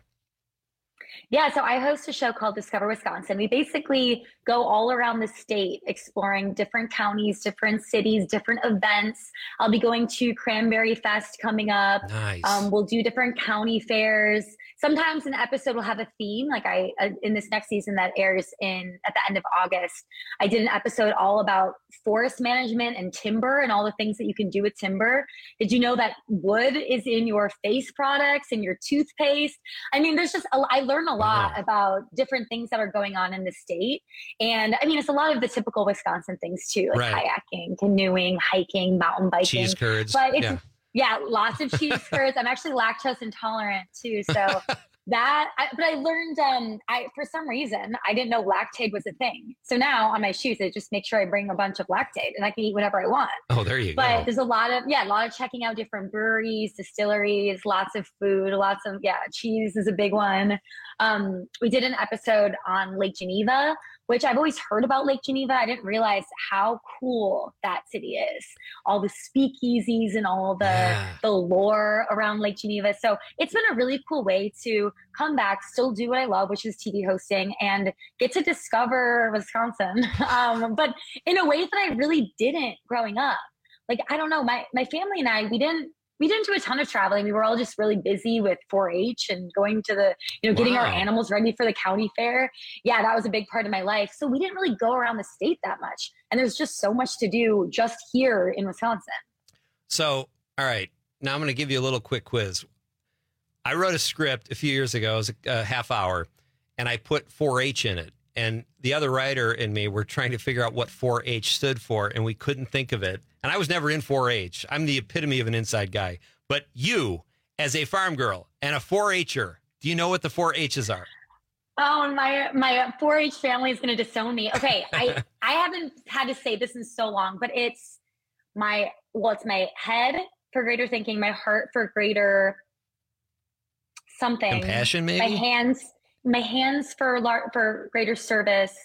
S32: Yeah, so I host a show called Discover Wisconsin. We basically go all around the state exploring different counties, different cities, different events. I'll be going to Cranberry Fest coming up.
S5: Nice.
S32: Um, we'll do different county fairs. Sometimes an episode will have a theme. Like I, uh, in this next season that airs in at the end of August, I did an episode all about forest management and timber and all the things that you can do with timber. Did you know that wood is in your face products and your toothpaste? I mean, there's just, a, I learned a lot
S5: Wow.
S32: about different things that are going on in the state. And I mean, it's a lot of the typical Wisconsin things too, like
S5: Right.
S32: kayaking, canoeing, hiking, mountain biking.
S5: Cheese curds.
S32: But it's,
S5: Yeah.
S32: yeah, lots of cheese curds. I'm actually lactose intolerant too. So that, I, but I learned, um, I, for some reason, I didn't know Lactaid was a thing. So now on my shoes, I just make sure I bring a bunch of Lactaid and I can eat whatever I want.
S5: Oh, there you
S32: But
S5: go.
S32: there's a lot of, yeah, a lot of checking out different breweries, distilleries, lots of food, lots of, yeah, cheese is a big one. Um, we did an episode on Lake Geneva, which I've always heard about Lake Geneva. I didn't realize how cool that city is. All the speakeasies and all the,
S5: Yeah.
S32: the lore around Lake Geneva. So it's been a really cool way to come back, still do what I love, which is T V hosting, and get to discover Wisconsin. um, but in a way that I really didn't growing up. Like, I don't know, my, my family and I, we didn't, we didn't do a ton of traveling. We were all just really busy with four H and going to the, you know, getting our
S5: Wow.
S32: animals ready for the county fair. Yeah, that was a big part of my life. So we didn't really go around the state that much. And there's just so much to do just here in Wisconsin.
S5: So, all right, now I'm going to give you a little quick quiz. I wrote a script a few years ago, it was a, a half hour, and I put four H in it. And the other writer and me were trying to figure out what four H stood for, and we couldn't think of it. And I was never in four H. I'm the epitome of an inside guy. But you, as a farm girl and a four H-er, do you know what the four H's are?
S32: Oh, my my four H family is going to disown me. Okay, I I haven't had to say this in so long, but it's my well, it's my head for greater thinking, my heart for greater something,
S5: Compassion, maybe?
S32: my hands, my hands for lar- for greater service,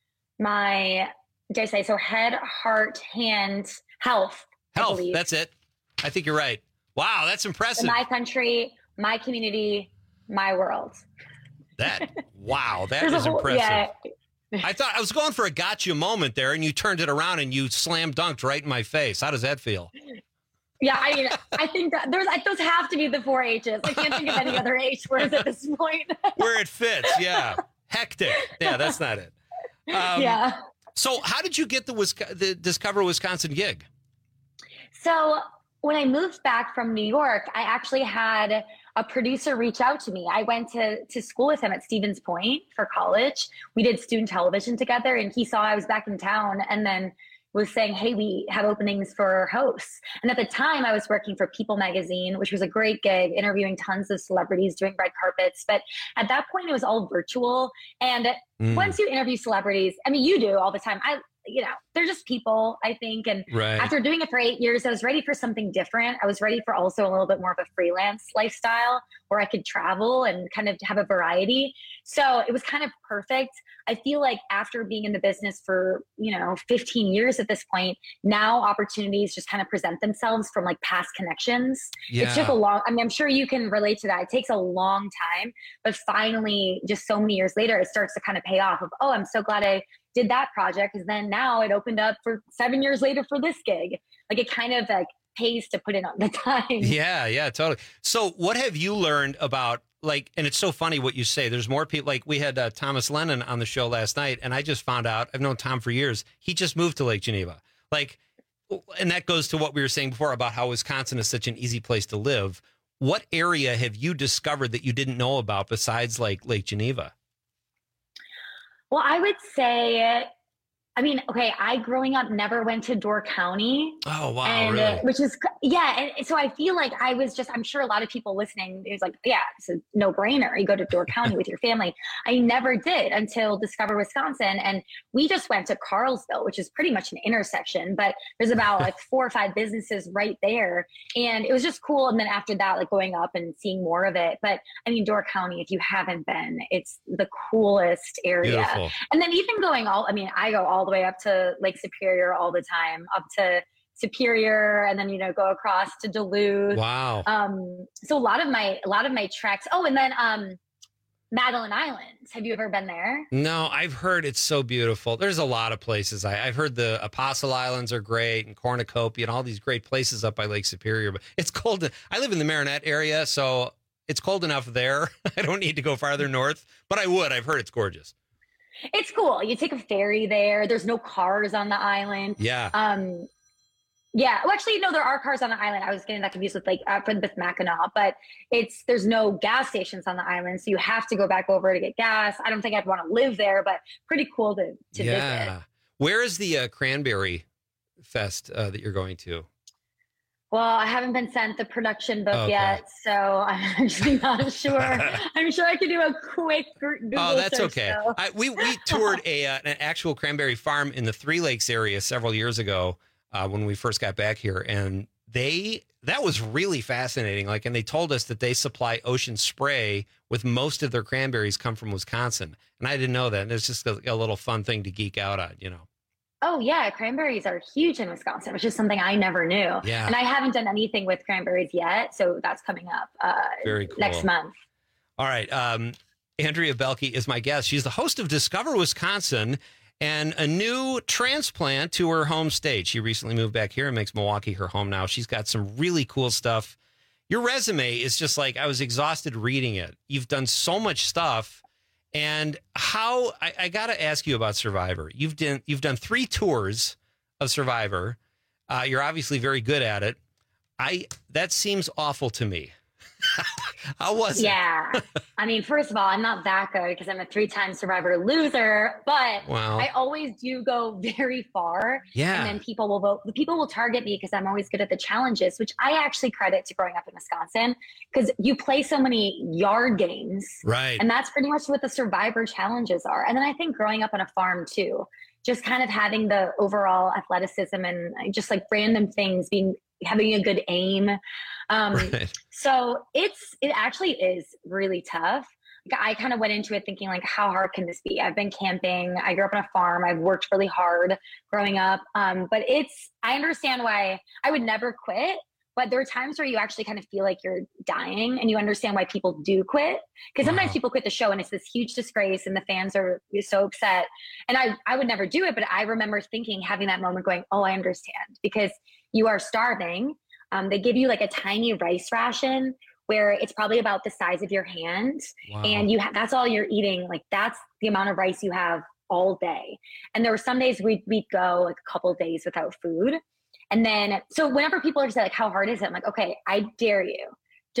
S32: my did I say so? Head, heart, hand, health. I
S5: Health,
S32: believe.
S5: that's it. I think you're right. Wow, that's impressive.
S32: My country, my community, my world.
S5: That, wow, that
S32: There's a
S5: is
S32: whole-
S5: impressive.
S32: yeah.
S5: I thought I was going for a gotcha moment there, and you turned it around and you slam dunked right in my face. How does that feel?
S32: Yeah, I mean, I think that there's like those have to be the four H's. I can't think of any other H words at this point.
S5: Where it fits, yeah. Hectic. Yeah, that's not it. Um,
S32: yeah.
S5: So, how did you get the, Wisco- the Discover Wisconsin gig?
S32: So when I moved back from New York, I actually had a producer reach out to me. I went to, to school with him at Stevens Point for college. We did student television together, and he saw I was back in town and then was saying, hey, we have openings for hosts. And at the time I was working for People Magazine, which was a great gig, interviewing tons of celebrities, doing red carpets. But at that point it was all virtual. And mm. once you interview celebrities, I mean, you do all the time. I, you know, they're just people, I think. And
S5: right.
S32: after doing it for eight years, I was ready for something different. I was ready for also a little bit more of a freelance lifestyle where I could travel and kind of have a variety. So it was kind of perfect. I feel like after being in the business for, you know, fifteen years at this point, now opportunities just kind of present themselves from like past connections.
S5: Yeah.
S32: It took a long, I mean, I'm sure you can relate to that. It takes a long time, but finally, just so many years later, it starts to kind of pay off of, oh, I'm so glad I did that project, because then now it opened up for seven years later for this gig. Like it kind of like pays to put in on the time.
S5: Yeah, yeah, totally. So what have you learned about, like, and it's so funny what you say, there's more people, like we had uh, Thomas Lennon on the show last night, and I just found out, I've known Tom for years, he just moved to Lake Geneva. Like, and that goes to what we were saying before about how Wisconsin is such an easy place to live. What area have you discovered that you didn't know about besides like Lake Geneva?
S32: Well, I would say, I mean, okay, I growing up never went to Door County.
S5: Oh, wow,
S32: and,
S5: really?
S32: uh, which is, yeah. And so I feel like I was just, I'm sure a lot of people listening, it was like, yeah, it's a no brainer. You go to Door County with your family. I never did until Discover Wisconsin. And we just went to Carlsville, which is pretty much an intersection, but there's about like four or five businesses right there. And it was just cool. And then after that, like going up and seeing more of it. But I mean, Door County, if you haven't been, it's the coolest area.
S5: Beautiful.
S32: And then even going all, I mean, I go all the way up to Lake Superior all the time, up to Superior, and then, you know, go across to Duluth.
S5: Wow.
S32: Um, so a lot of my, a lot of my treks. Oh, and then um, Madeline Islands. Have you ever been there?
S5: No, I've heard it's so beautiful. There's a lot of places. I, I've heard the Apostle Islands are great, and Cornucopia, and all these great places up by Lake Superior. But it's cold. I live in the Marinette area, so it's cold enough there. I don't need to go farther north, but I would. I've heard it's gorgeous.
S32: It's cool. You take a ferry there. There's no cars on the island.
S5: Yeah.
S32: Um, yeah. Well, actually, no, there are cars on the island. I was getting that confused with like uh, with Mackinac, but it's there's no gas stations on the island, so you have to go back over to get gas. I don't think I'd want to live there, but pretty cool to to
S5: yeah.
S32: visit.
S5: Where is the uh, Cranberry Fest uh, that you're going to?
S32: Well, I haven't been sent the production book
S5: Okay.
S32: yet, so I'm actually not sure. I'm sure I could do a quick Google
S5: Oh, that's
S32: search,
S5: okay.
S32: though.
S5: I, we we toured a uh, an actual cranberry farm in the Three Lakes area several years ago uh, when we first got back here, and they that was really fascinating. Like, and they told us that they supply Ocean Spray with most of their cranberries come from Wisconsin, and I didn't know that. And it's just a, a little fun thing to geek out on, you know.
S32: Oh, yeah. Cranberries are huge in Wisconsin, which is something I never knew.
S5: Yeah.
S32: And I haven't done anything with cranberries yet. So that's coming up uh,
S5: Very cool.
S32: next month.
S5: All right. Um, Andrea Belke is my guest. She's the host of Discover Wisconsin and a new transplant to her home state. She recently moved back here and makes Milwaukee her home now. She's got some really cool stuff. Your resume is just like, I was exhausted reading it. You've done so much stuff. And how I, I got to ask you about Survivor. You've done you've done three tours of Survivor. Uh, you're obviously very good at it. I that seems awful to me. How was it?
S32: Yeah. I mean, first of all, I'm not that good because I'm a three-time Survivor loser, but
S5: Wow.
S32: I always do go very far.
S5: Yeah.
S32: And then people will vote. The people will target me because I'm always good at the challenges, which I actually credit to growing up in Wisconsin because you play so many yard games.
S5: Right.
S32: And that's pretty much what the Survivor challenges are. And then I think growing up on a farm too, just kind of having the overall athleticism and just like random things, being having a good aim. Um,
S5: Right.
S32: So it's, it actually is really tough. Like, I kind of went into it thinking like, how hard can this be? I've been camping. I grew up on a farm. I've worked really hard growing up. Um, but it's, I understand why I would never quit, but there are times where you actually kind of feel like you're dying and you understand why people do quit. Because sometimes
S5: Wow.
S32: people quit the show and it's this huge disgrace and the fans are so upset. And I, I would never do it, but I remember thinking, having that moment going, oh, I understand, because you are starving. Um, they give you like a tiny rice ration where it's probably about the size of your hand.
S5: Wow.
S32: And you ha- that's all you're eating. Like that's the amount of rice you have all day. And there were some days we'd, we'd go like a couple of days without food. And then, so whenever people are saying like, how hard is it? I'm like, okay, I dare you. Just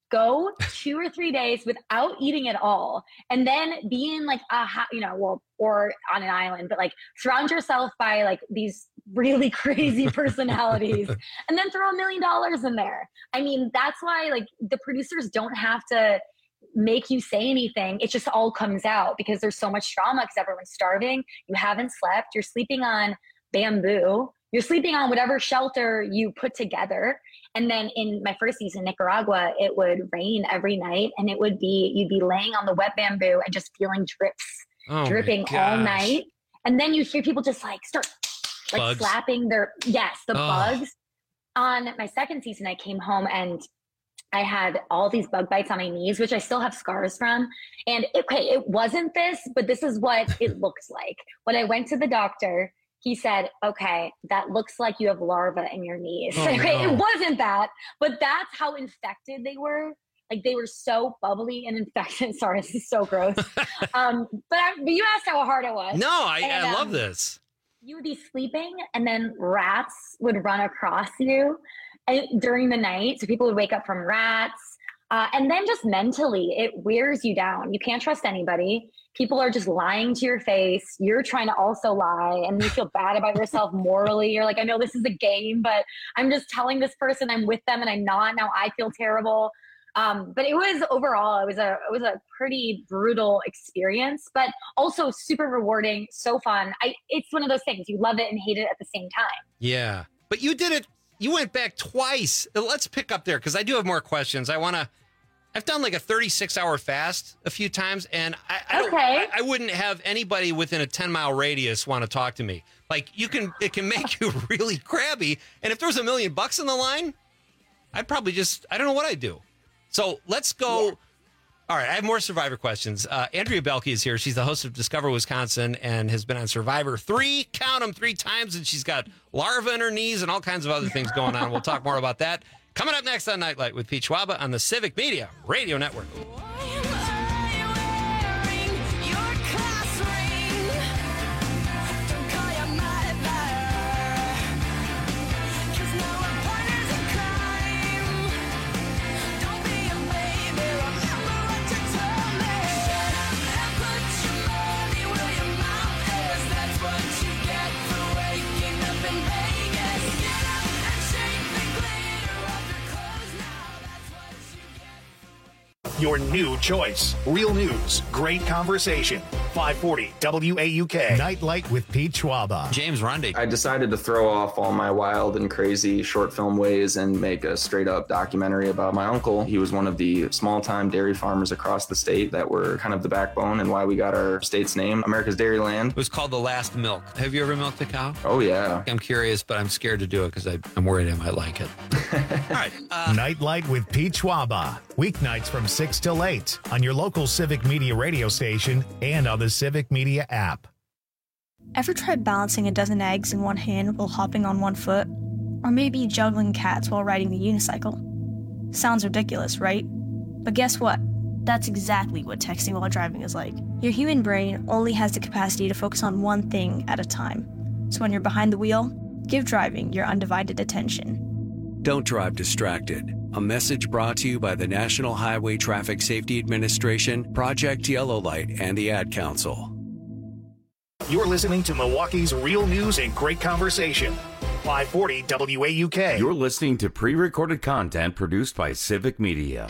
S32: go two or three days without eating at all, and then be in like a, you know, well, or on an island, but like surround yourself by like these really crazy personalities, and then throw a million dollars in there. I mean, that's why like the producers don't have to make you say anything. It just all comes out because there's so much drama because everyone's starving. You haven't slept. You're sleeping on bamboo. You're sleeping on whatever shelter you put together. And then in my first season in Nicaragua, it would rain every night, and it would be, you'd be laying on the wet bamboo and just feeling drips,
S5: oh
S32: dripping all night. And then you hear people just like start like
S5: bugs.
S32: slapping their, yes, the
S5: Oh.
S32: bugs. On my second season, I came home and I had all these bug bites on my knees, which I still have scars from. And okay, it wasn't this, but this is what it looks like. When I went to the doctor, he said, okay, that looks like you have larvae in your knees.
S5: Oh,
S32: okay,
S5: no.
S32: it wasn't that, but that's how infected they were. Like they were so bubbly and infected. Sorry, this is so gross. um, but, I, but you asked how hard it was.
S5: No, I,
S32: And,
S5: I love
S32: um,
S5: this.
S32: You would be sleeping, and then rats would run across you and, during the night. So people would wake up from rats. Uh, and then just mentally, it wears you down. You can't trust anybody. People are just lying to your face. You're trying to also lie, and you feel bad about yourself morally. You're like, I know this is a game, but I'm just telling this person I'm with them, and I'm not. Now I feel terrible. Um, but it was overall, it was a it was a pretty brutal experience, but also super rewarding, so fun. I it's one of those things you love it and hate it at the same time.
S5: Yeah. But you did it. You went back twice. Let's pick up there because I do have more questions. I want to. I've done like a thirty-six hour fast a few times, and I, I don't.
S32: Okay.
S5: I, I wouldn't have anybody within a ten mile radius want to talk to me. Like you can, it can make you really crabby. And if there was a million bucks on the line, I'd probably just. I don't know what I'd do. So let's go. Yeah. All right, I have more Survivor questions. Uh, Andrea Belke is here. She's the host of Discover Wisconsin and has been on Survivor three, count them, three times, and she's got larvae in her knees and all kinds of other things going on. We'll talk more about that. Coming up next on Nightlight with Pete Schwaba on the Civic Media Radio Network.
S3: Your new choice. Real news, great conversation. five forty W A U K. Nightlight with Pete Schwaba.
S5: James Rundy.
S1: I decided to throw off all my wild and crazy short film ways and make a straight up documentary about my uncle. He was one of the small time dairy farmers across the state that were kind of the backbone and why we got our state's name, America's Dairyland.
S5: It was called The Last Milk. Have you ever milked a cow?
S1: Oh, yeah.
S5: I'm curious, but I'm scared to do it because I'm worried I might like it. All right. Uh,
S3: Nightlight with Pete Schwaba. Weeknights from six till eight on your local Civic Media radio station and on the Civic Media app.
S2: Ever tried balancing a dozen eggs in one hand while hopping on one foot? Or maybe juggling cats while riding the unicycle? Sounds ridiculous, right? But guess what? That's exactly what texting while driving is like. Your human brain only has the capacity to focus on one thing at a time. So when you're behind the wheel, give driving your undivided attention.
S11: Don't drive distracted. A message brought to you by the National Highway Traffic Safety Administration, Project Yellow Light, and the Ad Council.
S3: You're listening to Milwaukee's real news and great conversation. five forty W A U K.
S16: You're listening to pre-recorded content produced by Civic Media.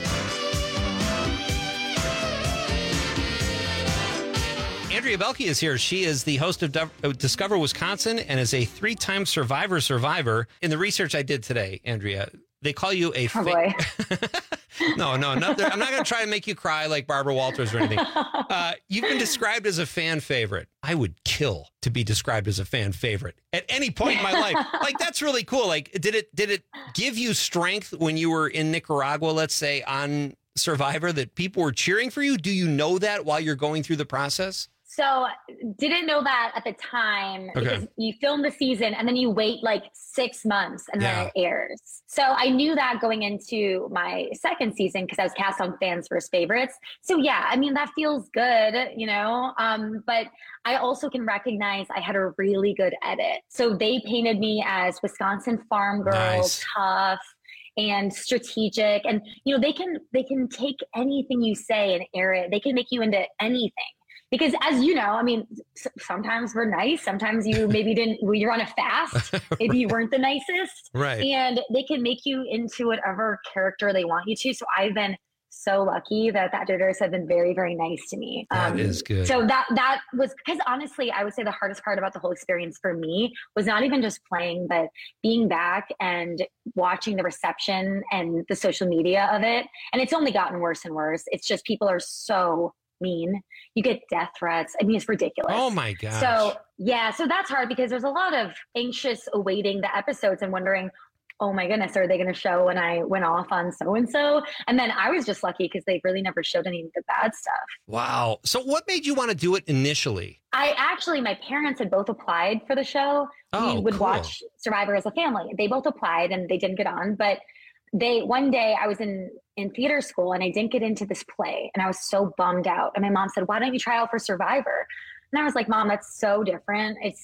S5: Andrea Belke is here. She is the host of Discover Wisconsin and is a three-time Survivor survivor. In the research I did today, Andrea, they call you a
S32: oh,
S5: fa- no, no, not I'm not going to try to make you cry like Barbara Walters or anything. Uh, you've been described as a fan favorite. I would kill to be described as a fan favorite at any point in my life. Like, that's really cool. Like, did it did it give you strength when you were in Nicaragua, let's say, on Survivor, that people were cheering for you? Do you know that while you're going through the process?
S32: So didn't know that at the time
S5: Okay.
S32: because you film the season and then you wait like six months and
S5: Yeah.
S32: then it airs. So I knew that going into my second season because I was cast on Fans First Favorites. So yeah, I mean, that feels good, you know, um, but I also can recognize I had a really good edit. So they painted me as Wisconsin farm girl,
S5: Nice.
S32: tough. and strategic. And, you know, they can, they can take anything you say and air it. They can make you into anything. Because as you know, I mean, sometimes we're nice. Sometimes you maybe didn't, you're on a fast. Maybe you weren't the nicest.
S5: Right.
S32: And they can make you into whatever character they want you to. So I've been so lucky that the editors have been very, very nice to me.
S5: That is good.
S32: So that, that was, because honestly, I would say the hardest part about the whole experience for me was not even just playing, but being back and watching the reception and the social media of it. And it's only gotten worse and worse. It's just people are so mean. You get death threats. I mean, it's ridiculous.
S5: Oh my gosh.
S32: So yeah, so that's hard because there's a lot of anxious awaiting the episodes and wondering, oh my goodness, are they going to show when I went off on so-and-so? And then I was just lucky because they really never showed any of the bad stuff.
S5: Wow. So what made you want to do it initially?
S32: I actually, my parents had both applied for the show.
S5: Oh,
S32: we would
S5: cool.
S32: watch Survivor as a family. They both applied and they didn't get on, but they, one day I was in, in theater school and I didn't get into this play and I was so bummed out. And my mom said, why don't you try out for Survivor? And I was like, Mom, that's so different. It's,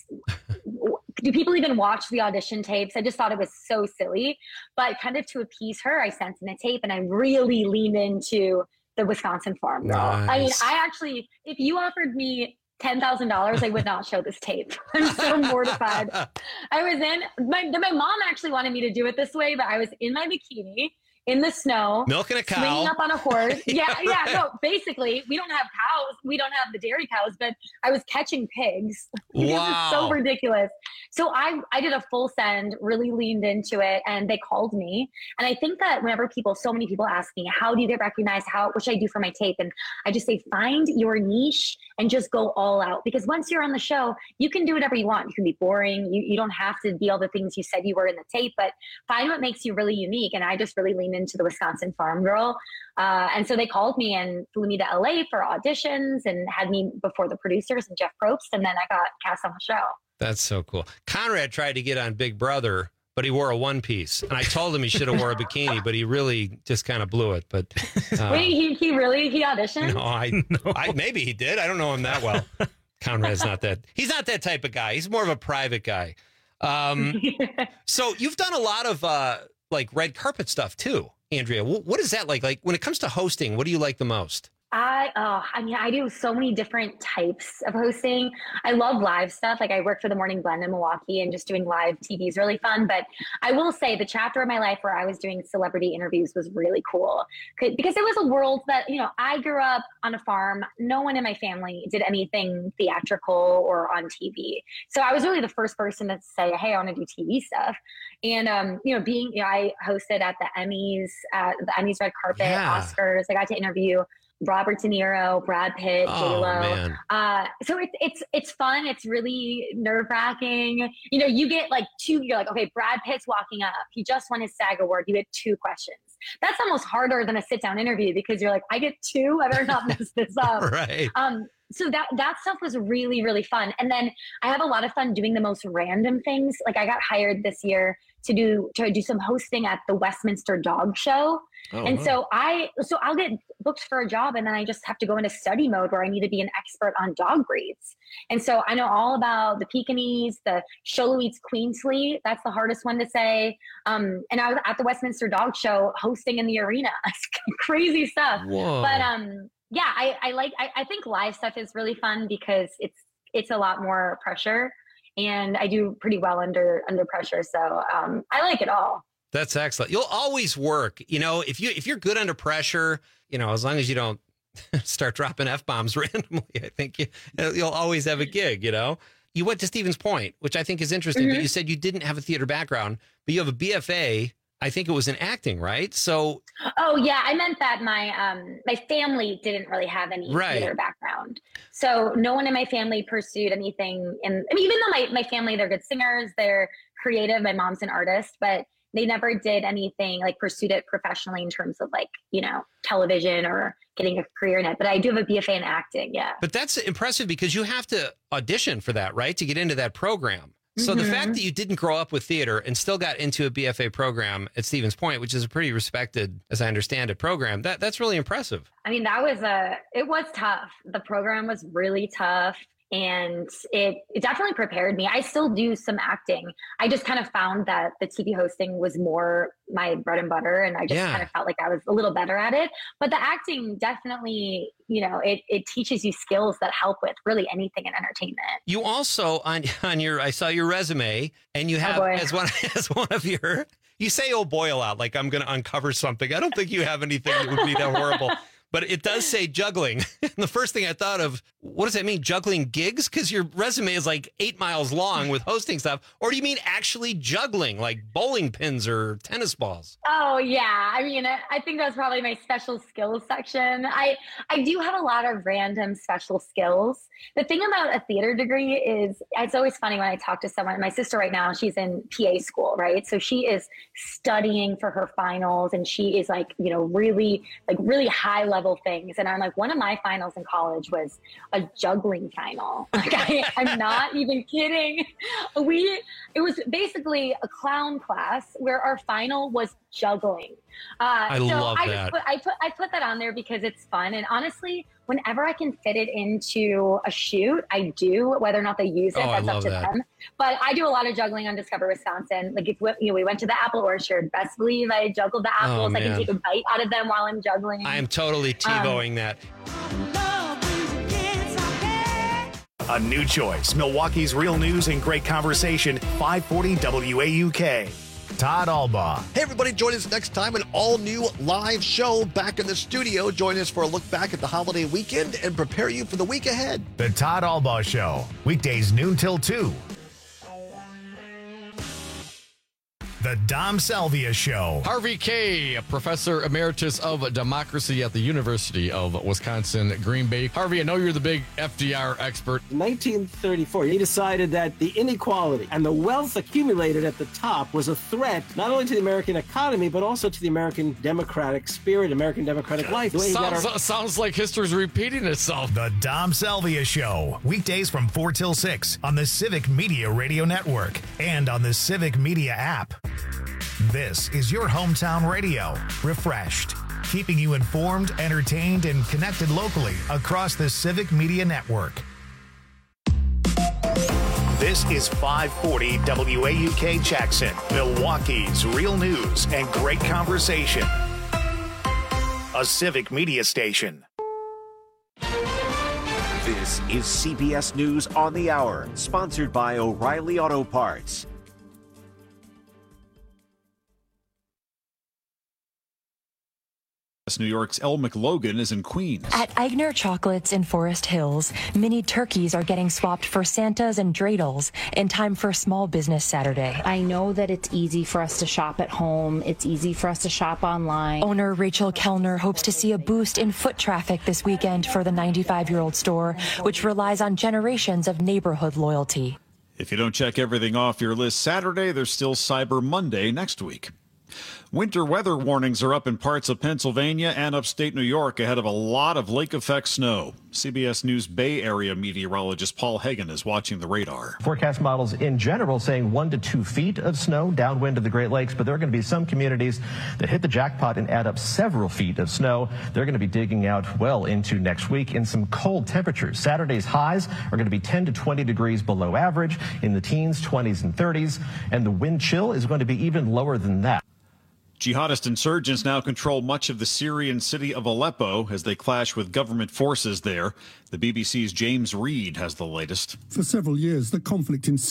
S32: do people even watch the audition tapes? I just thought it was so silly, but kind of to appease her, I sent in a tape and I really leaned into the Wisconsin Farm Girl.
S5: Nice.
S32: I mean, I actually, if you offered me ten thousand dollars, I would not show this tape. I'm so mortified. I was in, my, my mom actually wanted me to do it this way, but I was in my bikini in the snow,
S5: milking a cow,
S32: swinging up on a horse. Yeah,
S5: yeah,
S32: yeah.
S5: right.
S32: No, basically, we don't have cows. We don't have the dairy cows, but I was catching pigs. It
S5: Wow.
S32: was so ridiculous. So I, I did a full send, really leaned into it, and they called me. And I think that whenever people, so many people ask me, how do you get recognized? How, what should I do for my tape? And I just say, find your niche and just go all out. Because once you're on the show, you can do whatever you want. You can be boring. You, you don't have to be all the things you said you were in the tape, but find what makes you really unique. And I just really leaned into the Wisconsin Farm Girl. Uh, and so they called me and flew me to L A for auditions and had me before the producers and Jeff Probst. And then I got cast on the show.
S5: That's so cool. Conrad tried to get on Big Brother, but he wore a one piece. And I told him he should have wore a bikini, but he really just kind of blew it. But uh,
S32: Wait, he, he really, he auditioned?
S5: No, I, no. I maybe he did. I don't know him that well. Conrad's not that. He's not that type of guy. He's more of a private guy. Um, so you've done a lot of uh, like red carpet stuff too, Andrea. What is that like? Like when it comes to hosting, what do you like the most?
S32: I, oh, I mean, I do so many different types of hosting. I love live stuff. Like I work for the Morning Blend in Milwaukee and just doing live T V is really fun. But I will say the chapter of my life where I was doing celebrity interviews was really cool because it was a world that, you know, I grew up on a farm. No one in my family did anything theatrical or on T V. So I was really the first person to say, hey, I want to do T V stuff. And, um, you know, being, you know, I hosted at the Emmys, at the Emmys red carpet,
S5: Yeah.
S32: Oscars. I got to interview Robert De Niro, Brad Pitt,
S5: Oh,
S32: J-Lo.
S5: man.
S32: Uh, so it's it's it's fun. It's really nerve wracking. You know, you get like two. You're like, okay, Brad Pitt's walking up. He just won his SAG award. You get two questions. That's almost harder than a sit down interview because you're like, I get two. I better not mess this up.
S5: Right.
S32: Um. So that that stuff was really really fun. And then I have a lot of fun doing the most random things. Like I got hired this year to do to do some hosting at the Westminster Dog Show.
S5: Oh,
S32: and
S5: wow.
S32: so I, so I'll get booked for a job and then I just have to go into study mode where I need to be an expert on dog breeds. And so I know all about the Pekingese, the Sholowites Queensley. That's the hardest one to say. Um, and I was at the Westminster Dog Show hosting in the arena. Crazy stuff.
S5: Whoa.
S32: But um, yeah, I, I like, I, I think live stuff is really fun because it's, it's a lot more pressure and I do pretty well under, under pressure. So um, I like it all.
S5: That's excellent. You'll always work. You know, if you if you're good under pressure, you know, as long as you don't start dropping F-bombs randomly, I think you, you'll always have a gig, you know. You went to Stevens Point, which I think is interesting,
S32: Mm-hmm.
S5: but you said you didn't have a theater background, but you have a B F A. I think it was in acting, right? So
S32: Oh yeah, I meant that my um my family didn't really have any
S5: Right.
S32: theater background. So no one in my family pursued anything in I mean even though my, my family they're good singers, they're creative, my mom's an artist, but they never did anything like pursued it professionally in terms of like, you know, television or getting a career in it. But I do have a B F A in acting, yeah.
S5: But that's impressive because you have to audition for that, right? To get into that program. So the
S32: Mhm.
S5: fact that you didn't grow up with theater and still got into a B F A program at Stevens Point, which is a pretty respected, as I understand it, program, that that's really impressive.
S32: I mean, that was a, it was tough. The program was really tough. And it, it definitely prepared me. I still do some acting. I just kind of found that the T V hosting was more my bread and butter. And I just
S5: Yeah.
S32: kind of felt like I was a little better at it. But the acting definitely, you know, it, it teaches you skills that help with really anything in entertainment.
S5: You also on on your I saw your resume, and you have
S32: boy.
S5: as one as one of your you say oh boy a lot, like I'm going to uncover something. I don't think you have anything that would be that horrible. But it does say juggling. And the first thing I thought of, what does that mean? Juggling gigs? Because your resume is like eight miles long with hosting stuff. Or do you mean actually juggling, like bowling pins or tennis balls?
S32: Oh yeah, I mean, I I think that's probably my special skills section. I I do have a lot of random special skills. The thing about a theater degree is it's always funny when I talk to someone. My sister right now, she's in P A school, right? So she is studying for her finals, and she is like, you know, really like really high level things. And I'm like, one of my finals in college was a juggling final. Like I, I'm not even kidding. We it was basically a clown class where our final was juggling. Uh,
S5: I
S32: so
S5: love
S32: I
S5: that.
S32: Just put, I put I put that on there because it's fun, and honestly, whenever I can fit it into a shoot, I do. Whether or not they use it,
S5: Oh, I
S32: that's up
S5: love
S32: to
S5: that.
S32: them. But I do a lot of juggling on Discover Wisconsin. Like if we, you know, we went to the apple orchard, best believe I juggled the apples. I can
S5: man.
S32: take a bite out of them while I'm juggling.
S5: I am totally TiVoing that.
S3: A new choice. Milwaukee's real news and great conversation. five forty W A U K. Todd Albaugh.
S6: Hey, everybody, join us next time, an all-new live show back in the studio. Join us for a look back at the holiday weekend and prepare you for the week ahead.
S3: The Todd Albaugh Show. Weekdays noon till two. The Dom Salvia Show.
S4: Harvey Kaye, professor emeritus of democracy at the University of Wisconsin, Green Bay. Harvey, I know you're the big F D R expert.
S12: nineteen thirty-four, he decided that the inequality and the wealth accumulated at the top was a threat not only to the American economy, but also to the American democratic spirit, American democratic life. The way he got
S4: Sounds,
S12: our-
S4: sounds like history's repeating itself.
S3: The Dom Salvia Show. Weekdays from four till six on the Civic Media Radio Network and on the Civic Media app. This is your hometown radio. Refreshed. Keeping you informed, entertained, and connected locally across the Civic Media Network. This is five forty W A U K Jackson, Milwaukee's real news and great conversation. A Civic Media station.
S13: This is C B S News on the Hour, sponsored by O'Reilly Auto Parts.
S14: New York's Elle McLogan is in Queens.
S15: At Eigner Chocolates in Forest Hills, mini turkeys are getting swapped for Santas and dreidels in time for Small Business Saturday.
S18: I know that it's easy for us to shop at home. It's easy for us to shop online.
S15: Owner Rachel Kellner hopes to see a boost in foot traffic this weekend for the ninety-five-year-old store, which relies on generations of neighborhood loyalty.
S14: If you don't check everything off your list Saturday, there's still Cyber Monday next week. Winter weather warnings are up in parts of Pennsylvania and upstate New York ahead of a lot of lake effect snow. C B S News Bay Area meteorologist Paul Hagan is watching the radar.
S19: Forecast models in general saying one to two feet of snow downwind of the Great Lakes, but there are going to be some communities that hit the jackpot and add up several feet of snow. They're going to be digging out well into next week in some cold temperatures. Saturday's highs are going to be ten to twenty degrees below average, in the teens, twenties, and thirties, and the wind chill is going to be even lower than that.
S14: Jihadist insurgents now control much of the Syrian city of Aleppo as they clash with government forces there. The B B C's James Reed has the latest.
S20: For several years, the conflict in